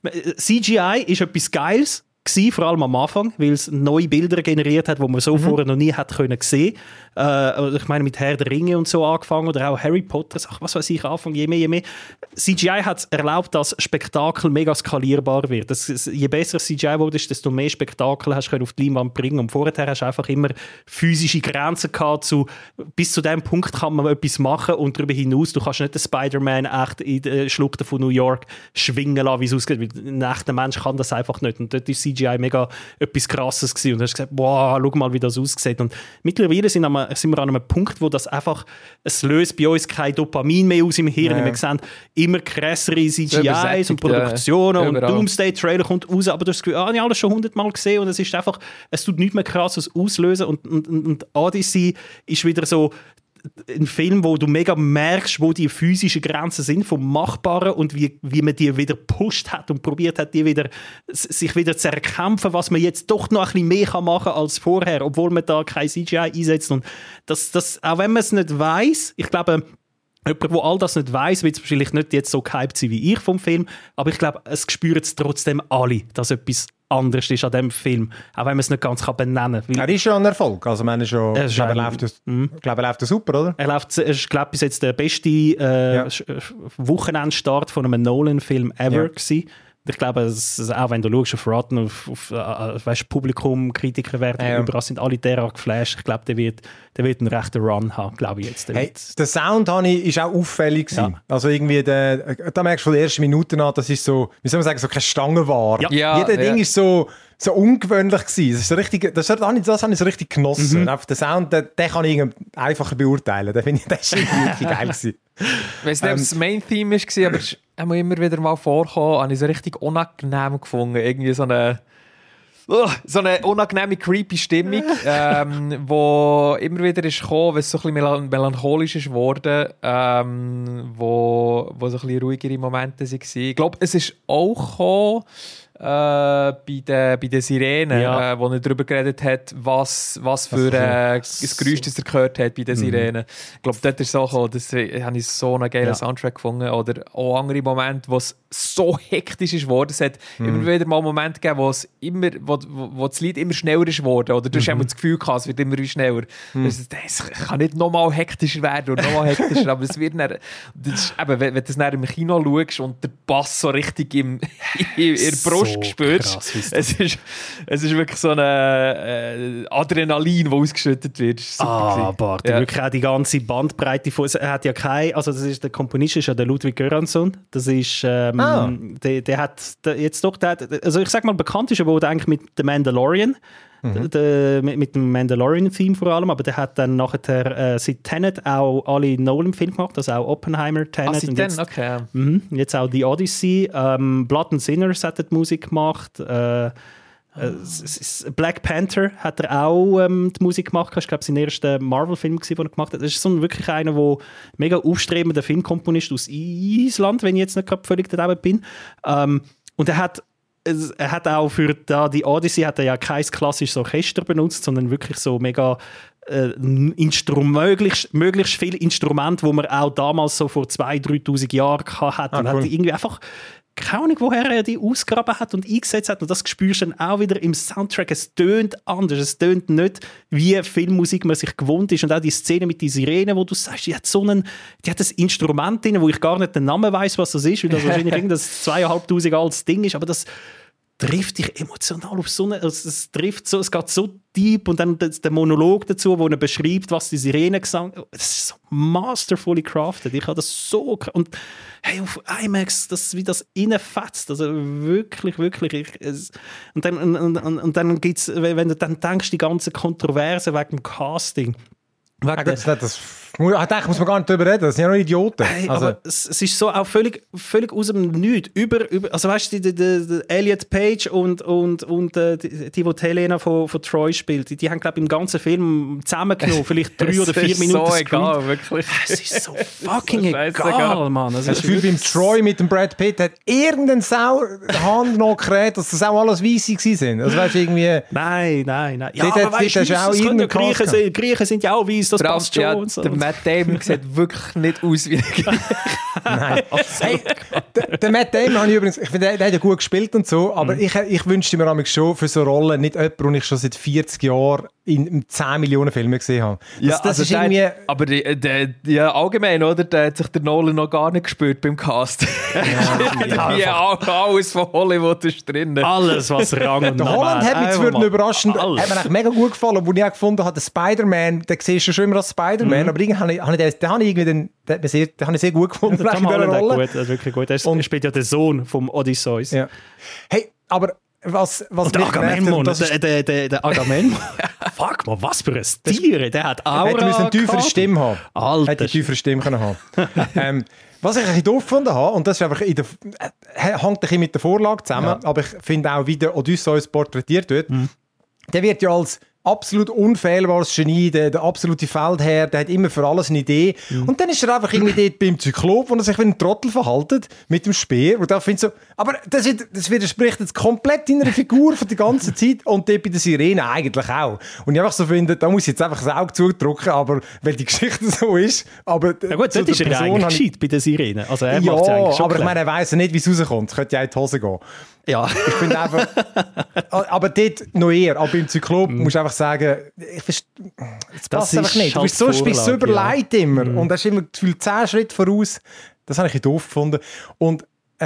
CGI ist etwas Geiles, vor allem am Anfang, weil es neue Bilder generiert hat, die man so vorher noch nie hat können sehen. Ich meine, mit Herr der Ringe und so angefangen oder auch Harry Potter, was weiß ich, Anfang, je mehr. CGI hat es erlaubt, dass Spektakel mega skalierbar wird. Je besser CGI wurde, desto mehr Spektakel hast du auf die Leinwand bringen. Und vorher hast du einfach immer physische Grenzen gehabt, bis zu dem Punkt kann man etwas machen und darüber hinaus, du kannst nicht den Spider-Man echt in den Schluchten von New York schwingen lassen, wie es aussieht. Ein echter Mensch kann das einfach nicht. Und dort ist CGI mega etwas Krasses gewesen. Und du hast gesagt, boah, schau mal, wie das aussieht. Und mittlerweile sind wir an einem Punkt, wo das einfach, es löst bei uns kein Dopamin mehr aus im Hirn. Ja. Wir sehen immer krassere CGIs und Produktionen und Doomsday-Trailer kommt raus, aber du hast das Gefühl, ich habe alles schon 100-mal gesehen und es ist einfach, es tut nichts mehr Krasses auslösen und Odyssey ist wieder so ein Film, wo du mega merkst, wo die physischen Grenzen sind vom Machbaren und wie man die wieder gepusht hat und probiert hat, sich wieder zu erkämpfen, was man jetzt doch noch ein bisschen mehr machen kann als vorher, obwohl man da kein CGI einsetzt. Und das, auch wenn man es nicht weiss, ich glaube, jemand, der all das nicht weiss, wird es wahrscheinlich nicht jetzt so gehypt sein wie ich vom Film, aber ich glaube, es spüren es trotzdem alle, dass etwas anders ist an diesem Film, auch wenn man es nicht ganz benennen kann. Er ist schon ein Erfolg, also man ist schon, ich glaube, er läuft super, oder? Er ist, glaube ich, bis jetzt der beste Wochenendstart von einem Nolan-Film ever gewesen. Ich glaube, auch wenn du schaust auf Rotten, auf Publikum, Kritiker werden, überall sind alle derart geflasht. Ich glaube, der wird einen rechten Run haben, glaube ich jetzt. Der Sound ist auch auffällig gewesen. Ja. Also irgendwie, da merkst du von den ersten Minuten an, das ist so, wie soll man sagen, so keine Stangenware. Ja. Jeder Ding ist so ungewöhnlich gewesen. Das habe ich so richtig genossen. Einfach der Sound, den kann ich einfacher beurteilen. Den finde ich, das ist wirklich geil gewesen. Ich weiss nicht, ob es das Main-Theme war, aber es ist immer wieder mal vorgekommen, habe ich so richtig unangenehm gefunden. Irgendwie so eine unangenehme, creepy Stimmung, wo immer wieder ist gekommen, wenn es so ein bisschen melancholisch ist geworden, wo so ein bisschen ruhigere Momente waren. Ich glaube, es ist auch gekommen, bei den Sirenen, wo er darüber geredet hat, was für ein Geräusch das er gehört hat bei den Sirenen. Ich glaube, dort ist es so gekommen, das habe ich so einen geilen Soundtrack gefunden. Oder auch andere Momente, wo es so hektisch ist geworden. Es hat immer wieder mal Momente gegeben, wo das Lied immer schneller ist geworden. Oder du hast immer das Gefühl gehabt, es wird immer schneller. Es kann nicht nochmal hektischer werden und nochmal hektischer, aber es wird dann, wenn du das dann im Kino schaust und der Bass so richtig in der Brust gespürst. Es ist wirklich so ein Adrenalin, das ausgeschüttet wird. Bart, wirklich auch die ganze Bandbreite von, er hat ja der Komponist ist ja der Ludwig Göransson. Das ist, der hat jetzt doch, also ich sag mal, bekannt ist er wurde eigentlich mit The Mandalorian. mit dem Mandalorian-Theme vor allem, aber der hat dann nachher seit Tenet auch alle Nolan-Filme gemacht, also auch Oppenheimer, Tenet und jetzt, okay. Jetzt auch The Odyssey. Blood and Sinners hat er die Musik gemacht. Black Panther hat er auch die Musik gemacht. Ich glaube, sein erster Marvel-Film, den er gemacht hat. Das ist so wirklich einer, der mega aufstrebender Filmkomponist aus Island, wenn ich jetzt nicht gerade völlig daneben bin. Und er hat auch für die Odyssey hat er ja kein klassisches Orchester benutzt, sondern wirklich so mega möglichst viele Instrumente, die man auch damals so vor 2'000, 3'000 Jahren hatte. Und hat irgendwie einfach keine Ahnung, woher er die ausgegraben hat und eingesetzt hat. Und das spürst du dann auch wieder im Soundtrack. Es tönt anders. Es tönt nicht, wie Filmmusik man sich gewohnt ist. Und auch die Szene mit den Sirenen, wo du sagst, die hat ein Instrument drin, wo ich gar nicht den Namen weiss, was das ist, weil das wahrscheinlich das 2'500 altes Ding ist. Aber das trifft dich emotional auf so eine, es geht so deep und dann der Monolog dazu, wo er beschreibt, was die Sirene gesang, das ist so masterfully crafted. Ich habe das so und hey, auf IMAX, wie das reinfetzt, also wirklich und dann gibt's, wenn du dann denkst, die ganze Kontroverse wegen dem Casting. Ich denke, muss man gar nicht darüber reden, das sind ja noch Idioten. Hey, aber es ist so auch völlig aus dem Nichts. Also weißt du, die Elliot Page und die Helena von Troy spielt, die haben, glaube ich, im ganzen Film zusammengenommen, vielleicht 3 oder 4 Minuten. Es ist so egal, wirklich. Es ist so fucking egal, Mann. Das Gefühl beim Troy mit dem Brad Pitt hat irgendein Sau die Hand noch geredet, dass das auch alles Weisse waren. Also weißt du, irgendwie... Nein. Ja, aber weißt du, Griechen sind ja auch weiss, das passt schon. Ja, und so. Der Matt Damon sieht wirklich nicht aus wie ein Nein. Hey, der Matt Damon habe ich übrigens, ich finde, der hat ja gut gespielt und so, aber ich wünschte mir manchmal schon für so Rollen nicht jemanden, den ich schon seit 40 Jahren in 10 Millionen Filmen gesehen habe. Das also ist irgendwie... Aber allgemein, oder? Der hat sich der Nolan noch gar nicht gespürt beim Cast. Alles von Hollywood ist drin. Alles, was Rang und Der Holland hat mich zwar überraschend, hat mir eigentlich mega gut gefallen, wo ich auch gefunden habe, der Spider-Man, den siehst du schon immer als Spider-Man, aber irgendwie habe ich sehr gut gefunden. Der Tom Holland hat gut, das ist wirklich gut. Er spielt ja den Sohn vom Odysseus. Ja. Hey, aber was und der Agamemnon, der Agamemnon. Fuck mal, was für ein Tier. Der hat Aura. Hätte eine tiefere Stimme haben. Alter. Hätte eine tiefere Stimme können haben. Was ich ein bisschen doof gefunden habe, und das ist einfach hängt ein bisschen mit der Vorlage zusammen, aber ich finde auch, wie der Odysseus porträtiert wird, der wird ja als absolut unfehlbares Genie, der absolute Feldherr, der hat immer für alles eine Idee. Und dann ist er einfach irgendwie dort beim Zyklop, wo er sich wie ein Trottel verhaltet, mit dem Speer. Und da finde so, aber das widerspricht jetzt komplett in einer Figur von der ganzen Zeit und dort bei der Sirene eigentlich auch. Und ich einfach so finde, da muss ich jetzt einfach das Auge zudrücken, aber weil die Geschichte so ist. Aber ja gut, das ist er eigentlich gescheit bei der Sirene. Also er macht es eigentlich schon aber klar. Ich meine, er weiss ja nicht, wie es rauskommt. Es könnte ja in die Hose gehen. Ja. Ich finde einfach... aber dort noch eher. Aber beim Zyklop musst du einfach sagen, es passt einfach nicht. Du bist halt so überlegt immer. Und hast immer das Gefühl, 10 Schritte voraus. Das habe ich doof gefunden. Und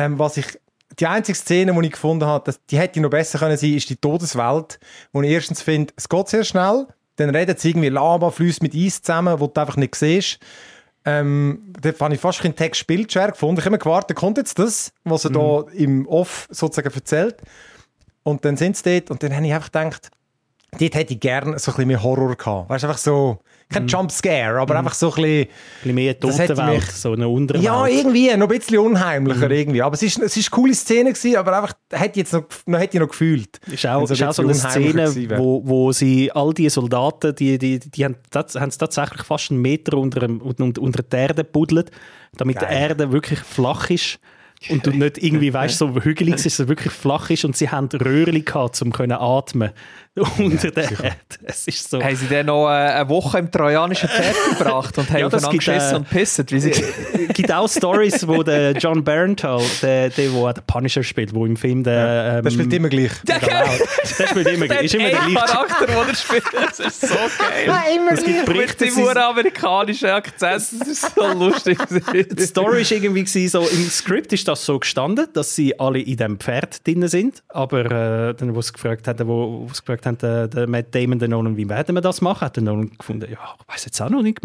die einzige Szene, die ich gefunden habe, die hätte noch besser können sein, ist die Todeswelt, wo ich erstens finde, es geht sehr schnell, dann redet es irgendwie Lava, fließt mit Eis zusammen, wo du einfach nicht siehst. Da fand ich fast keinen Text spielschwer gefunden. Ich habe mir gewartet, kommt jetzt das, was er da im Off sozusagen erzählt. Und dann sind sie dort und dann habe ich einfach gedacht, dort hätte ich gerne so ein bisschen mehr Horror gehabt. Weißt du, einfach so, kein Jumpscare, aber einfach so ein bisschen mehr Totenwelt, so eine Unterwelt. Ja, irgendwie, noch ein bisschen unheimlicher irgendwie. Aber es ist eine coole Szene gewesen, aber einfach, hätte ich noch gefühlt. Ist auch so eine Szene, wo sie, all die Soldaten, die haben es tatsächlich fast einen Meter unter der Erde gebuddelt, damit die Erde wirklich flach ist. Und du nicht irgendwie, weißt so hügelig ist, dass es wirklich flach ist und sie haben Röhrchen gehabt, um atmen unter der Erde. Es ist so. Haben sie dann noch eine Woche im trojanischen Pferd gebracht und haben aufeinander geschissen und pisset? Es gibt auch Stories, wo der John Bernthal, der den Punisher spielt, wo im Film der spielt immer gleich. Der spielt immer gleich. Ist immer der gleiche Charakter, den er spielt. Das ist so geil. Nein, immer es gibt Berichte, die amerikanischen Akzent. Das ist so lustig. Die Story war irgendwie so, im Skript ist das so gestanden, dass sie alle in diesem Pferd drin sind, aber dann, wo sie gefragt haben, der Matt Damon, der Nolan, wie werden wir das machen, hat der Nolan gefunden, ja, ich weiss jetzt auch noch nicht, wir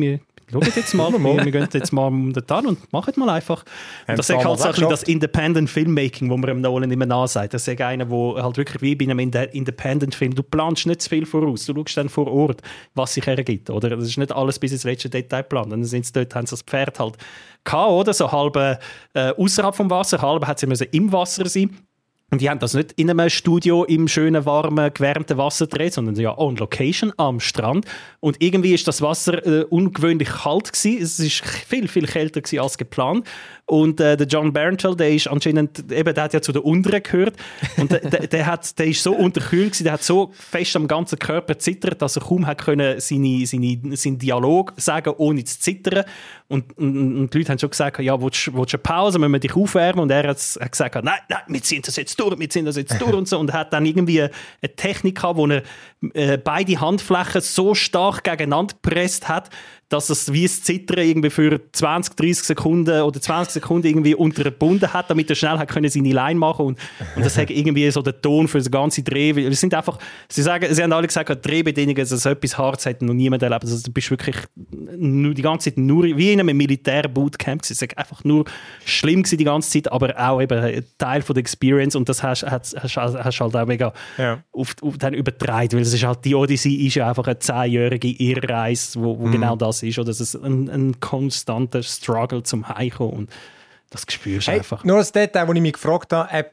schaut jetzt mal, wir gehen jetzt mal da und machen mal einfach. Und das ist halt so ein bisschen das Independent Filmmaking, wo man dem Nolan immer nachsagt. Das ist einer, der halt wirklich wie bei einem Independent-Film, du planst nicht zu viel voraus, du schaust dann vor Ort, was sich ergibt. Oder? Das ist nicht alles bis ins letzte Detail geplant. Dann sind sie dort, haben sie das Pferd halt gehabt, oder? So halb außerhalb vom Wasser, halb hat sie müssen im Wasser sein. Und die haben das nicht in einem Studio im schönen, warmen, gewärmten Wasser gedreht, sondern ja on location am Strand. Und irgendwie ist das Wasser ungewöhnlich kalt gewesen. Es ist viel, viel kälter gewesen als geplant. Und der John Barenthal, der ist anscheinend, eben, der hat ja zu den Unteren gehört. Und der ist so unterkühlt gewesen, der hat so fest am ganzen Körper zittert, dass er kaum hat können seinen Dialog sagen, ohne zu zittern. Und die Leute haben schon gesagt, ja, willst du eine Pause, müssen wir dich aufwärmen? Und er hat gesagt, nein, wir ziehen das jetzt durch und so. Und er hat dann irgendwie eine Technik gehabt, wo er beide Handflächen so stark gegeneinander gepresst hat, dass es wie das Zittern irgendwie für 20, 30 Sekunden oder 20 Sekunden irgendwie unterbunden hat, damit er schnell hat können seine Line machen und das hat irgendwie so der Ton für das ganze Dreh. Wir sind einfach, sie haben alle gesagt, die Drehbedingungen, dass so etwas Hartes hat noch niemand erlebt. Also du bist wirklich die ganze Zeit nur wie in einem Militär-Bootcamp. Es war einfach nur schlimm gewesen die ganze Zeit, aber auch eben ein Teil von der Experience und das hast halt auch mega dann übertragen, weil es ist halt, die Odyssey ist ja einfach eine 10-jährige Irrreise, wo genau das ist, oder es ist ein konstanter Struggle zum Heimkommen und das spürst du einfach. Nur das Detail, wo ich mich gefragt habe, ob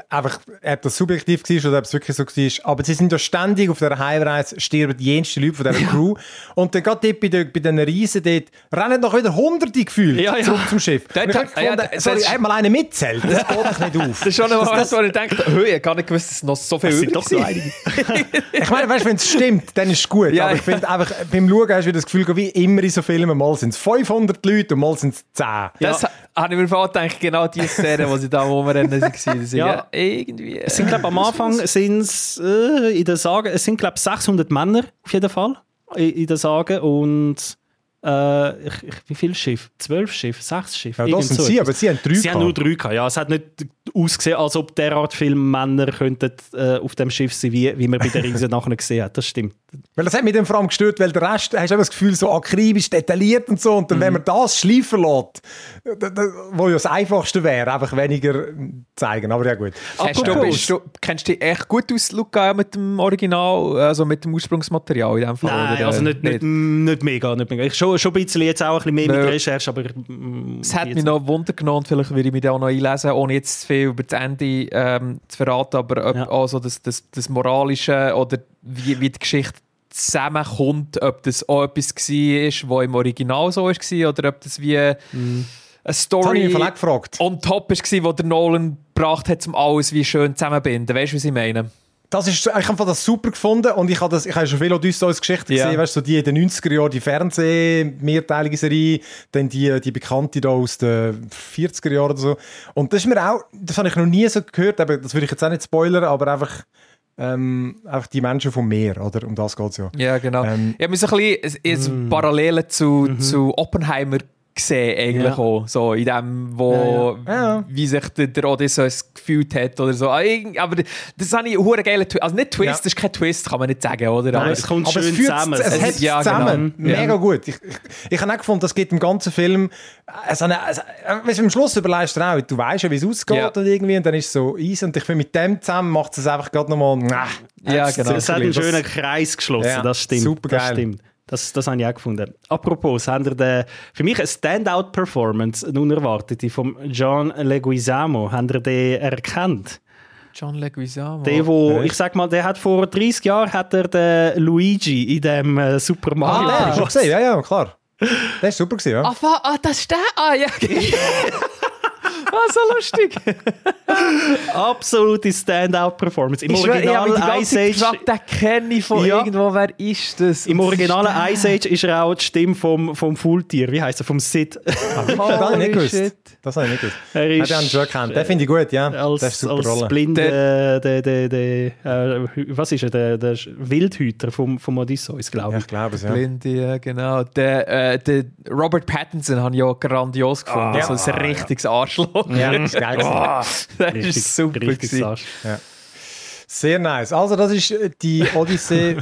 das subjektiv war oder ob es wirklich so war. Aber sie sind ja ständig auf der Heimreise, sterben die jensten Leute von dieser Crew. Und dann gerade bei den Riesen dort rennen noch wieder Hunderte gefühlt zurück zum Schiff. Hat mal einen mitzählt? Das geht doch nicht auf. Das ist schon ein Moment, wo ich denke, ich habe gar nicht gewusst, dass es noch so viel übrig doch so einige. Ich meine, weißt, wenn es stimmt, dann ist es gut. Aber ich finde einfach, beim Schauen hast du das Gefühl, wie immer in so Filmen, mal sind es 500 Leute und mal sind es 10. Das habe ich mir vorgedacht, genau die Szene, wo sie da rumrennen waren. Ja, irgendwie. Es sind, glaube am Anfang in der Sage, es sind, glaube 600 Männer auf jeden Fall in der Sage und wie viele Schiffe? 12 Schiffe? 6 Schiffe? Ja, das sind sie, aber sie haben 3 Sie haben nur 3 gehabt, ja. Es hat nicht ausgesehen, als ob derart viele Männer könnten auf dem Schiff sein, wie man bei der Riesen nachher gesehen hat. Das stimmt. Weil das hat mich dann vor allem gestört, weil der Rest, hast du das Gefühl, so akribisch, detailliert und so. Und dann, wenn man das schleifen lässt, wo ja das Einfachste wäre, einfach weniger zeigen. Aber ja, gut. Kennst du dich echt gut aus, Luca, mit dem Original, also mit dem Ursprungsmaterial in dem Fall? Nein, oder? Also nicht mega. Ich schon ein bisschen jetzt auch ein bisschen mehr mit Recherche, aber es hat mich noch Wunder genommen, vielleicht würde ich mich da auch noch einlesen, ohne jetzt zu viel über das Ende zu verraten, aber ob auch so das Moralische oder wie die Geschichte zusammenkommt, ob das auch etwas war, was im Original so war, oder ob das wie eine Story on top war, die der Nolan gebracht hat, um alles wie schön zusammenzubinden. Weißt du, was ich meine? Ich habe das super gefunden und ich habe schon viele Odysseus-Geschichten gesehen, weißt, so die in den 90er Jahren, die Fernseh-mehrteilige Serie, dann die Bekannte da aus den 40er Jahren oder so. Und das ist mir auch, das habe ich noch nie so gehört, aber das würde ich jetzt auch nicht spoilern, aber einfach die Menschen vom Meer, oder? Um das geht es ja. Ja, genau. Ich habe mich so ein bisschen Parallelen zu Oppenheimer gesehen, eigentlich auch. So in dem, wie sich der Odysseus gefühlt hat oder so. Aber das habe ich einen geilen Twist. Also nicht Twist, das ist kein Twist, kann man nicht sagen, oder? Nein, es kommt schön zusammen. Es hält zusammen. Genau. Mega gut. Ich habe auch gefunden, das geht im ganzen Film. Am Schluss überlegst du auch, du weißt ja, wie es ausgeht und irgendwie, und dann ist es so easy. Und ich finde, mit dem zusammen macht es einfach gerade nochmal. Ja, genau. Es hat einen schönen Kreis geschlossen, das stimmt. Super geil. Das stimmt. Das habe ich auch gefunden. Apropos, haben ihr für mich eine Standout-Performance, eine unerwartete, von John Leguizamo. Habt ihr den erkannt? John Leguizamo? Ich sag mal, der hat vor 30 Jahren den Luigi in dem Super Mario. Den hast du gesehen? Ja, klar. Der war super gewesen, ja. Das ist der? Ja. So lustig. Absolute Standout-Performance. Im Original Ice Age. Den kenne ich von irgendwo. Wer ist das? Im originalen Ice Age ist er auch die Stimme vom Faultier. Wie heisst er? Vom Sid. Das habe ich nicht gewusst. Das habe ich nicht gewusst. Den habe ich schon erkannt. Den finde ich gut, ja. Als Blinde, was ist er? Der Wildhüter vom Odysseus, glaube ich. Ich glaube es, ja. Blinde, genau. Der Robert Pattinson habe ich ja grandios gefunden. Ja. Also ein richtiges Arschloch. Ja, das ist geil. Das ist super. Ja. Sehr nice. Also das ist die Odyssee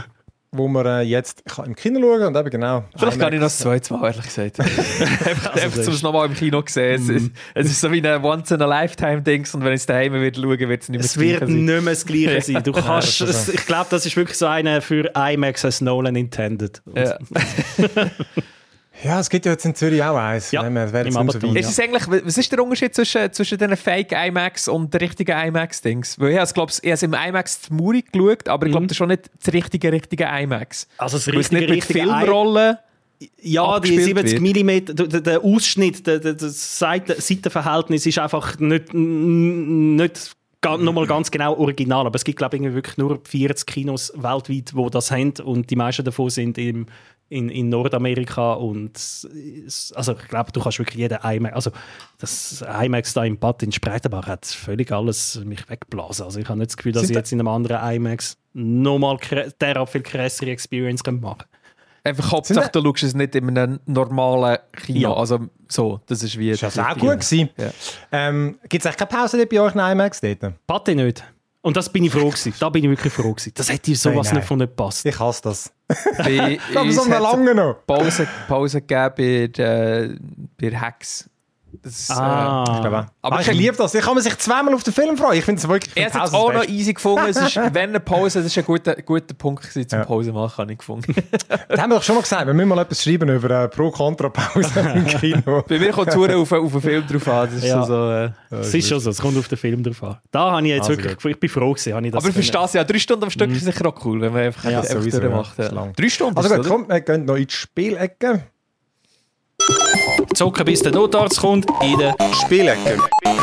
wo wir jetzt im Kino schauen und eben genau... Vielleicht kann ich noch das zweite Mal, ehrlich gesagt. Einfach zum nochmal im Kino gesehen. Es ist so wie ein Once-in-a-Lifetime-Dings und wenn ich es daheim wieder schaue, wird es nicht mehr das Gleiche sein. Es wird nicht mehr das Gleiche sein. Du kannst, ich glaube, das ist wirklich so einer für IMAX als Nolan intended. Ja. Ja, es gibt ja jetzt in Zürich auch eins. Ja, ist es eigentlich, was ist der Unterschied zwischen den Fake IMAX und den richtigen IMAX-Dings? Weil ich glaube, ich habe im IMAX zu Muri geschaut, aber ich glaube, das ist schon nicht das richtige IMAX. Also das richtige mit Filmrollen. Ja, die 70 mm, der Ausschnitt, das Seitenverhältnis ist einfach nicht nochmal ganz genau original, aber es gibt, glaube ich, wirklich nur 40 Kinos weltweit, die das haben und die meisten davon sind in Nordamerika und also ich glaube, du kannst wirklich jeden IMAX, also das IMAX da im Bad in Spreitenbach hat völlig alles mich weggeblasen. Also ich habe nicht das Gefühl, dass ich jetzt in einem anderen IMAX nochmal derart viel krassere Experience machen kann. Einfach Hauptsache, du schaust es nicht in einem normalen Kino. Ja. Also so, das ist wie... Das war auch gut gewesen. Ja. Gibt es eigentlich keine Pause bei euch in IMAX dort? Pate nicht. Und das bin ich froh gewesen. Da bin ich wirklich froh gewesen. Das hätte sowas nicht von nicht gepasst. Ich hasse das. Aber so lange noch. Pause gegeben bei Hex. Das, ich glaube aber ich liebe das. Ich kann man sich zweimal auf den Film freuen. Ich finde es wirklich fantastisch. Er hat es auch noch easy gefunden. Es ist, wenn eine Pause, das ist ein guter Punkt gewesen, zum Pause machen, habe ich gefunden. Das haben wir doch schon mal gesagt. Wir müssen mal etwas schreiben über Pro-Kontra-Pause im Kino. Bei mir kommt es auf den Film drauf an. Das ist es ist schon so, es kommt auf den Film drauf an. Da habe ich jetzt wirklich, ich bin froh gewesen. Ich das aber verstehst du ja, 3 Stunden am Stück ist sicher auch cool, wenn man einfach sowieso macht. 3 Stunden. Also gut, kommt, wir gehen noch in die Spielecke. Zocken, bis der Notarzt kommt, in der Spielecke.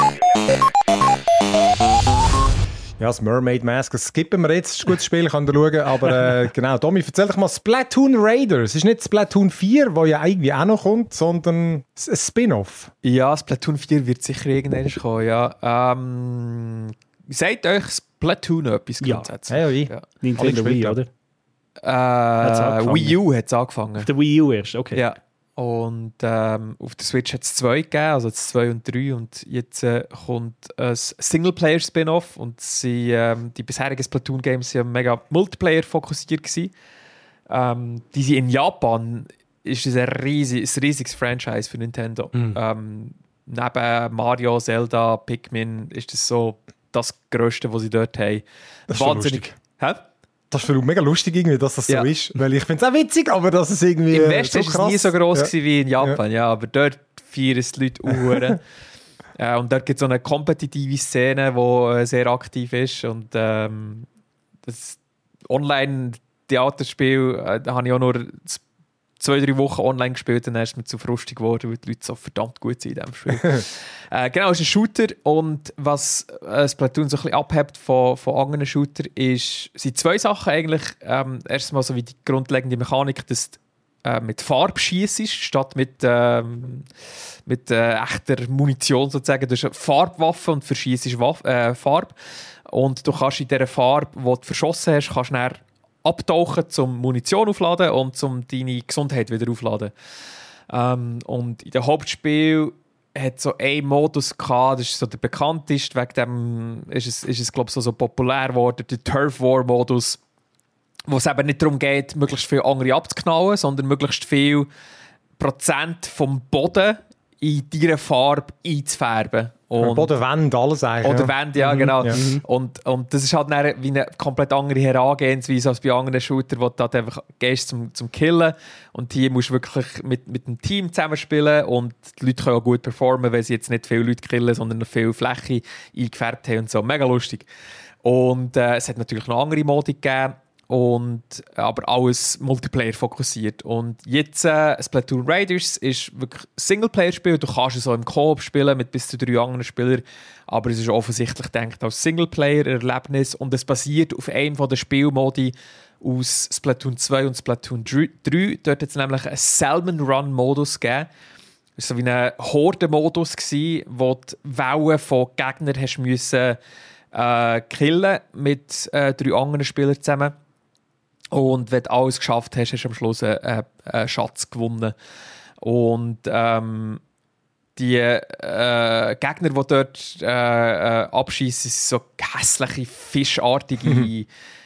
Ja, das Mermaid Mask, das skippen wir jetzt. Das ist ein gutes Spiel, könnt ihr schauen. Aber genau, Domi, erzähl doch mal Splatoon Raiders. Es ist nicht Splatoon 4, wo ja irgendwie auch noch kommt, sondern ein Spin-off. Ja, Splatoon 4 wird sicher irgendwann kommen, ja. Sagt euch Splatoon etwas grundsätzlich? Ja. Nintendo Wii, oder? Wii U hat es angefangen. Auf der Wii U erst, okay. Ja. Und auf der Switch hat es 2 gegeben, also 2 und 3. Und jetzt kommt ein Singleplayer-Spin-Off. Und die bisherigen Splatoon-Games waren mega Multiplayer-fokussiert gewesen. Die sind in Japan ist das ein riesiges Franchise für Nintendo. Neben Mario, Zelda, Pikmin ist das so das Größte, was sie dort haben. Das ist wahnsinnig. Das ist für mich mega lustig, irgendwie, dass das so ist. Weil ich finde es auch witzig, aber dass es irgendwie. Im Westen so war es nie so gross wie in Japan, aber dort feiern es die Leute Uhren. Und dort gibt es so eine kompetitive Szene, die sehr aktiv ist. Und das Online-Theaterspiel da habe ich auch nur 2-3 Wochen online gespielt und dann ist mir zu frustig geworden, weil die Leute so verdammt gut sind in diesem Spiel. Genau, es ist ein Shooter und was Splatoon so ein bisschen abhebt von anderen Shootern sind 2 Sachen eigentlich. Erstmal so wie die grundlegende Mechanik, dass du mit Farbe schiessest, statt mit echter Munition sozusagen. Du hast eine Farbwaffe und verschießt Farbe. Und du kannst in dieser Farbe, die du verschossen hast, kannst du abtauchen, um Munition aufzuladen und um deine Gesundheit wieder aufzuladen. Und in dem Hauptspiel hat so einen Modus gehabt, das ist so der bekannteste, wegen dem ist es glaube ich, so populär geworden, der Turf War Modus, wo es eben nicht darum geht, möglichst viele andere abzuknallen, sondern möglichst viel Prozent vom Boden in deiner Farbe einzufärben. Bodenwände, alles eigentlich. Oder Wände, ja, genau. Ja. Und das ist halt wie eine komplett andere Herangehensweise als bei anderen Shootern, wo du halt einfach gehst zum Killen. Und hier musst du wirklich mit einem Team zusammenspielen und die Leute können auch gut performen, weil sie jetzt nicht viele Leute killen, sondern noch viel Fläche eingefärbt haben und so. Mega lustig. Und es hat natürlich noch andere Modi gegeben. Aber alles Multiplayer fokussiert. Und jetzt Splatoon Raiders ist wirklich ein Singleplayer-Spiel. Du kannst es so im Koop spielen mit bis zu 3 anderen Spielern. Aber es ist offensichtlich gedacht als Singleplayer-Erlebnis. Und es basiert auf einem der Spielmodi aus Splatoon 2 und Splatoon 3. Dort hat es nämlich einen Salmon Run-Modus gegeben. Das war so wie ein Horde-Modus, wo die Wellen von Gegnern hast müssen, killen mit 3 anderen Spielern zusammen. Und wenn du alles geschafft hast, hast du am Schluss einen Schatz gewonnen. Und die Gegner, die dort abschießen, sind so hässliche, fischartige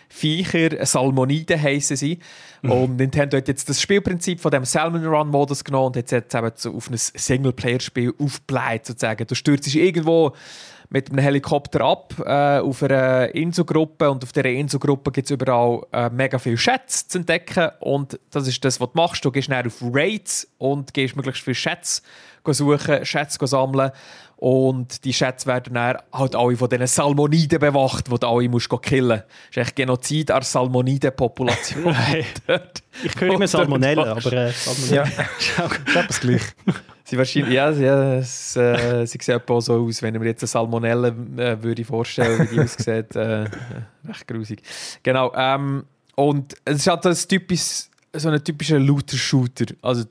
Viecher, Salmoniden heissen sie. Und Nintendo hat jetzt das Spielprinzip von dem Salmon Run-Modus genommen und hat jetzt eben so auf ein Singleplayer-Spiel aufgebläht, sozusagen. Du stürzt irgendwo mit einem Helikopter ab auf einer Inselgruppe und auf dieser Inselgruppe gibt es überall mega viele Schätze zu entdecken und das ist das, was du machst. Du gehst dann auf Raids und gehst möglichst viele Schätze suchen, Schätze sammeln und die Schätze werden dann halt alle von diesen Salmoniden bewacht, die du alle musst killen musst. Das ist echt Genozid an der Salmoniden-Population. Ich höre immer Salmonellen, aber Salmonellen. Ja, ich glaube es gleich. Sie wahrscheinlich, sie sieht auch so aus, wenn ich mir jetzt eine Salmonelle würde vorstellen, wie die aussieht. Recht grusig. Genau. Und es ist halt so ein typischer Looter-Shooter. Also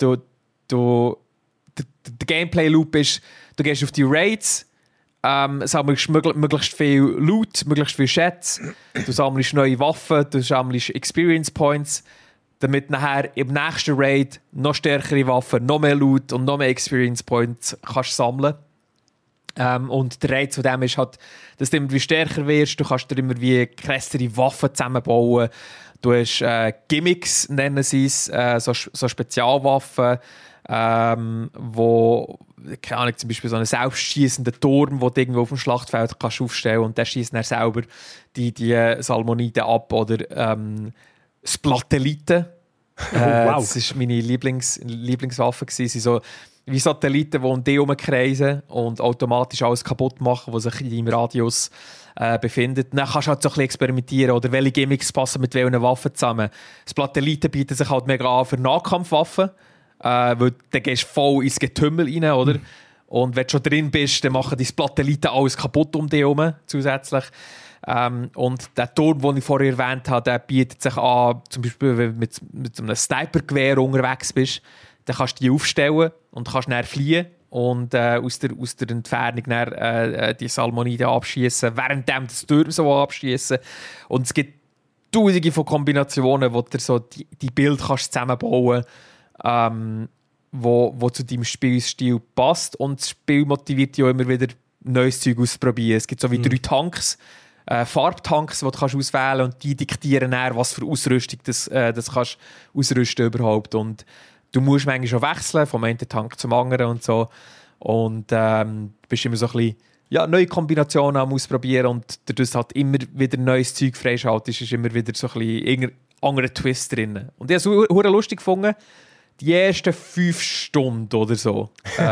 der Gameplay-Loop ist, du gehst auf die Raids, sammelst möglichst viel Loot, möglichst viel Schätze, du sammelst neue Waffen, du sammelst Experience Points, damit nachher im nächsten Raid noch stärkere Waffen, noch mehr Loot und noch mehr Experience Points kannst sammeln. Und der Reiz von dem ist halt, dass du immer wie stärker wirst, du kannst dir immer wie krassere Waffen zusammenbauen. Du hast Gimmicks, nennen sie es, so Spezialwaffen, wo, keine Ahnung, zum Beispiel so einen selbstschießenden Turm, den du irgendwo auf dem Schlachtfeld kannst aufstellen und der schießt dann selber die Salmoniden ab oder Splatelliten. Wow. Das war meine Lieblingswaffe. Sie sind so wie Satelliten, die um dich herumkreisen und automatisch alles kaputt machen, was sich in deinem Radius befindet. Dann kannst du halt so ein bisschen experimentieren oder welche Gimmicks passen mit welchen Waffen zusammen. Splatelliten bieten sich halt mega an für Nahkampfwaffen, weil dann gehst du voll ins Getümmel rein, oder? Und wenn du schon drin bist, dann machen die Splatelliten alles kaputt um dich herum zusätzlich. Und der Turm, den ich vorher erwähnt habe, der bietet sich an, zum Beispiel, wenn du mit so einem Snipergewehr unterwegs bist, dann kannst du die aufstellen und kannst dann fliehen und aus der Entfernung dann, die Salmoniden abschießen, währenddem das Turm so abschießen. Und es gibt tausende von Kombinationen, wo du so die Bild kannst zusammenbauen kannst, wo zu deinem Spielstil passt. Und das Spiel motiviert dich auch immer wieder, neues Zeug auszuprobieren. Es gibt so wie 3 Tanks, Farbtanks, die du kannst auswählen und die diktieren dann, was für Ausrüstung das kannst ausrüsten überhaupt. Und du musst manchmal schon wechseln, vom einen Tank zum anderen und so. Und bist immer so ein bisschen neue Kombinationen am Ausprobieren und dadurch halt immer wieder neues Zeug freischaltest, ist immer wieder so ein bisschen irgendein anderer Twist drin. Und ich habe es sehr lustig gefunden, die ersten 5 Stunden oder so.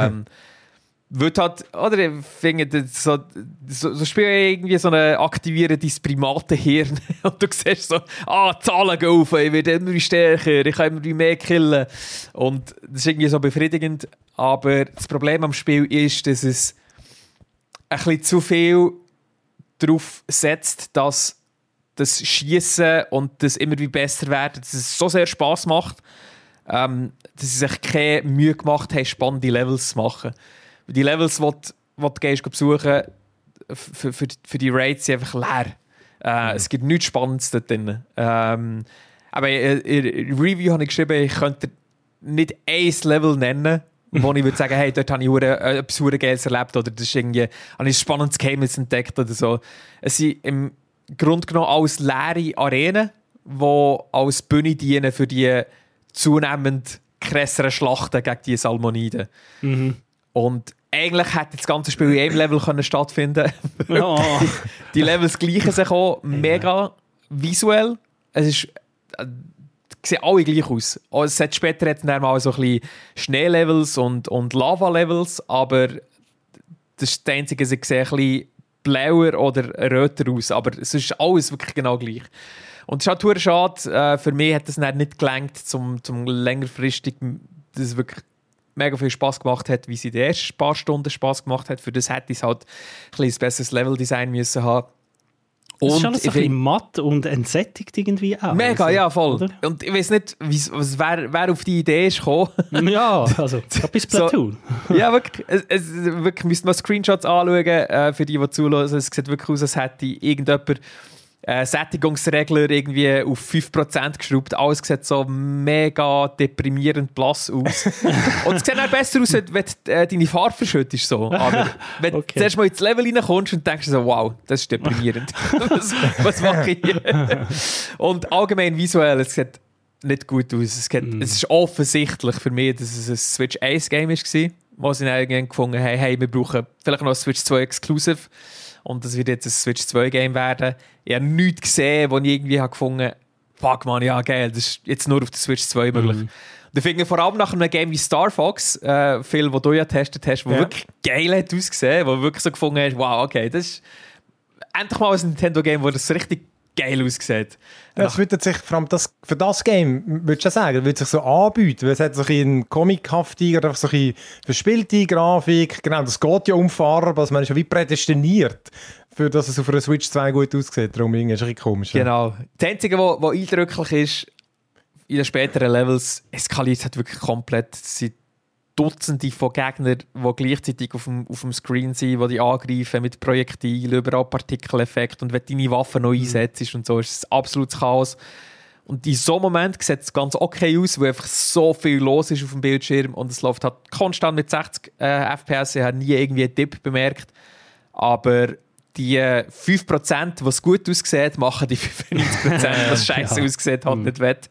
Wird halt, oder ich finde, so Spiele irgendwie so eine aktivieren dein Primatenhirn und du siehst so, Zahlen gehen auf, ich werde immer stärker, ich kann immer mehr killen und das ist irgendwie so befriedigend, aber das Problem am Spiel ist, dass es ein bisschen zu viel darauf setzt, dass das Schießen und das immer wie besser werden, dass es so sehr Spass macht, dass sie sich keine Mühe gemacht haben, spannende Levels zu machen. Die Levels, die du gehst besuchen, für die Raids sind einfach leer. Es gibt nichts Spannendes dort drin. Aber in der Review habe ich geschrieben, ich könnte nicht ein Level nennen, wo ich würde sagen, hey, dort habe ich etwas Geiles erlebt oder das ist irgendwie, habe ich ein spannendes Geheimnis entdeckt oder so. Es sind im Grunde genommen alles leere Arenen, die als Bühne dienen für die zunehmend krasseren Schlachten gegen die Salmoniden. Und eigentlich hätte das ganze Spiel in einem Level können stattfinden können. Oh. Die Levels gleichen sich auch mega visuell. Es sehen alle gleich aus. Später hat es dann mal so ein bisschen Schneelevels und Lava-Levels, aber das ist das Einzige, sie sehen ein bisschen blauer oder röter aus. Aber es ist alles wirklich genau gleich. Und es ist halt verdammt schade. Für mich hat es nicht gelangt, zum längerfristig, dass es wirklich mega viel Spass gemacht hat, wie sie die ersten paar Stunden Spass gemacht hat. Für das hätte es halt ein besseres Leveldesign müssen haben. Und es ist alles ein bisschen matt und entsättigt irgendwie auch. Mega, also, ja, voll. Oder? Und ich weiß nicht, wer auf die Idee ist gekommen. Ja, also bis Splatoon. So, ja, wirklich. Wirklich müsste man Screenshots anschauen, für die zuhören. Es sieht wirklich aus, als hätte irgendjemand Sättigungsregler irgendwie auf 5% geschraubt. Alles sieht so mega deprimierend blass aus. Und es sieht auch besser aus, wenn du deine Farbe verschüttest. So. Aber wenn du zuerst mal ins Level reinkommst und denkst so, wow, das ist deprimierend. was mache ich hier? Und allgemein visuell, es sieht nicht gut aus. Es ist offensichtlich für mich, dass es ein Switch 1 Game war, wo sie dann irgendwann gefunden haben, hey, wir brauchen vielleicht noch ein Switch 2 Exclusive. Und das wird jetzt ein Switch 2 Game werden. Ich habe nichts gesehen, wo ich irgendwie gefunden habe, fuck man, ja geil, das ist jetzt nur auf der Switch 2 möglich. Und ich finde vor allem nach einem Game wie Star Fox, Phil, wo du ja getestet hast, wo wirklich geil hat ausgesehen, wo wirklich so gefunden hast, wow, okay, das ist endlich mal ein Nintendo-Game, wo das richtig geil aussieht. Das würde sich, vor allem für das Game, würdest du sagen, würde sich so anbieten, weil es hat so ein comichafte oder so eine verspielte Grafik, genau, das geht ja um Farbe, also man ist ja wie prädestiniert, für dass es auf einer Switch 2 gut aussieht, darum ist es ein bisschen komisch. Genau. Das Einzige, was eindrücklich ist, in den späteren Levels eskaliert es halt wirklich komplett. Es sind Dutzende von Gegnern, die gleichzeitig auf dem Screen sind, die dich angreifen mit Projektilen, überall Partikeleffekte und wenn du deine Waffen noch einsetzt und so, ist es absolutes Chaos. Und in so einem Moment sieht es ganz okay aus, weil einfach so viel los ist auf dem Bildschirm und es läuft halt konstant mit 60 FPS. Ich habe nie irgendwie einen Dip bemerkt. Aber die 5%, was gut aussieht, machen die 95%, was scheiße aussieht, halt nicht wett.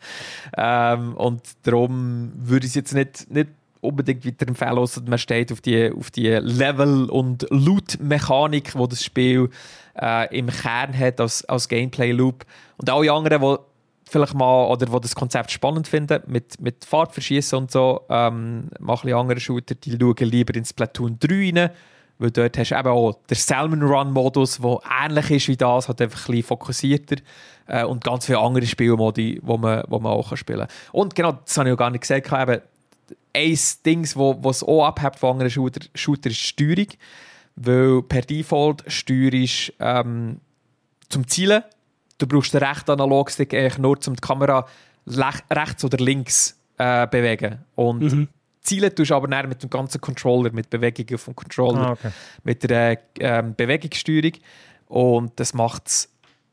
Und darum würde ich es jetzt nicht unbedingt weiterempfehlen, also man steht auf die Level- und Loot-Mechanik, die das Spiel im Kern hat als Gameplay-Loop. Und alle anderen, die vielleicht mal, oder die das Konzept spannend finden, mit Farbverschießen und so, machen andere Shooter, die schauen lieber ins Splatoon 3 rein, weil dort hast du eben auch den Salmon-Run-Modus, der ähnlich ist wie das, halt einfach ein bisschen fokussierter und ganz viele andere Spielmodi, die man auch spielen kann. Und genau, das habe ich auch gar nicht gesagt, eben ein Ding, was auch abhebt von anderen Shooter ist die Steuerung. Weil per Default steuerst zum Zielen. Du brauchst den rechten Analogstick eigentlich nur, um die Kamera rechts oder links bewegen. Und Zielen tust du aber dann mit dem ganzen Controller, mit Bewegungen vom Controller, mit der Bewegungssteuerung. Und das macht es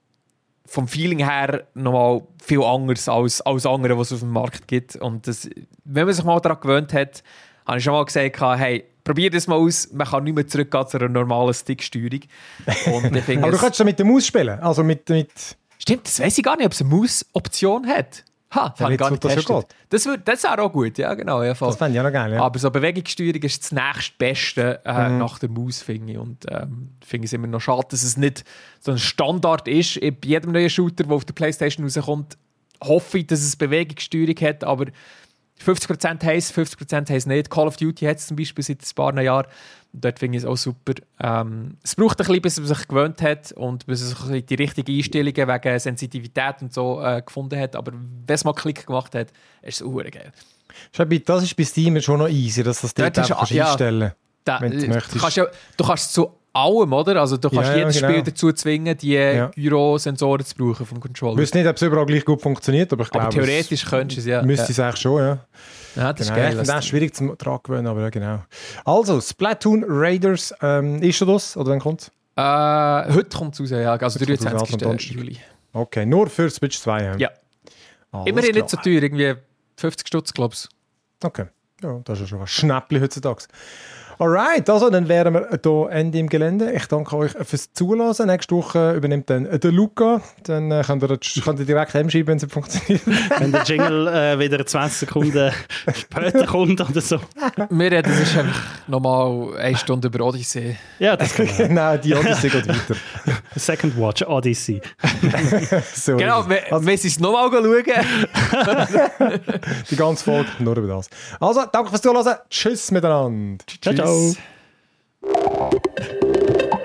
vom Feeling her nochmal viel anders als andere, was es auf dem Markt gibt. Und das, wenn man sich mal daran gewöhnt hat, habe ich schon mal gesagt, hey, probier das mal aus, man kann nicht mehr zurückgehen zu einer normalen Sticksteuerung. Aber du kannst ja mit der Maus spielen, also mit... Stimmt, das weiss ich gar nicht, ob es eine Maus-Option hat. Das habe ich gar nicht getestet. Das wäre auch gut, ja genau. Ja, das fände ich auch noch geil, ja. Aber so Bewegungssteuerung ist das nächstbeste nach der Maus, finde ich. Und finde es immer noch schade, dass es nicht so ein Standard ist. Bei jedem neuen Shooter, der auf der PlayStation rauskommt, hoffe ich, dass es Bewegungssteuerung hat, aber 50% heisst, 50% heisst nicht. Call of Duty hat es zum Beispiel seit ein paar Jahren. Und dort finde ich es auch super. Es braucht ein bisschen, bis man sich gewöhnt hat und bis man sich die richtigen Einstellungen wegen Sensitivität und so gefunden hat. Aber wenn es mal Klick gemacht hat, ist es auch geil. Das ist bei Steam schon noch easy, dass das dort einfach einstellen kannst, wenn du möchtest. Du kannst zu allem, oder? Also du kannst jedes Spiel dazu zwingen, die Gyro-Sensoren zu brauchen vom Controller. Ich weiß nicht, ob es überall gleich gut funktioniert, aber ich glaube, theoretisch könntest du es, ja. Müsste es eigentlich schon, ja. Ja, das ist geil. Ich finde es schwierig zu gewöhnen, aber ja, genau. Also, Splatoon Raiders, ist schon das? Oder wann kommt es? Heute kommt es raus, ja. Also 23. Juli. Okay, nur für Switch 2. Ja. Immerhin nicht so teuer, irgendwie 50 Stutz, glaube ich. Okay, ja, das ist ja schon ein Schnäppchen heutzutage. Alright, also dann wären wir hier Ende im Gelände. Ich danke euch fürs Zuhören. Nächste Woche übernimmt dann der Luca. Dann könnt ihr direkt heimschreiben, wenn es funktioniert. Wenn der Jingle wieder 20 Sekunden später kommt oder so. Wir reden sonst einfach nochmal 1 Stunde über Odyssey. Ja, das kann genau, die Odyssey geht weiter. Second Watch, Odyssey. So genau, wenn sie es nochmal schauen. Die ganze Folge nur über das. Also, danke fürs Zuhören. Tschüss miteinander. Ciao, ciao.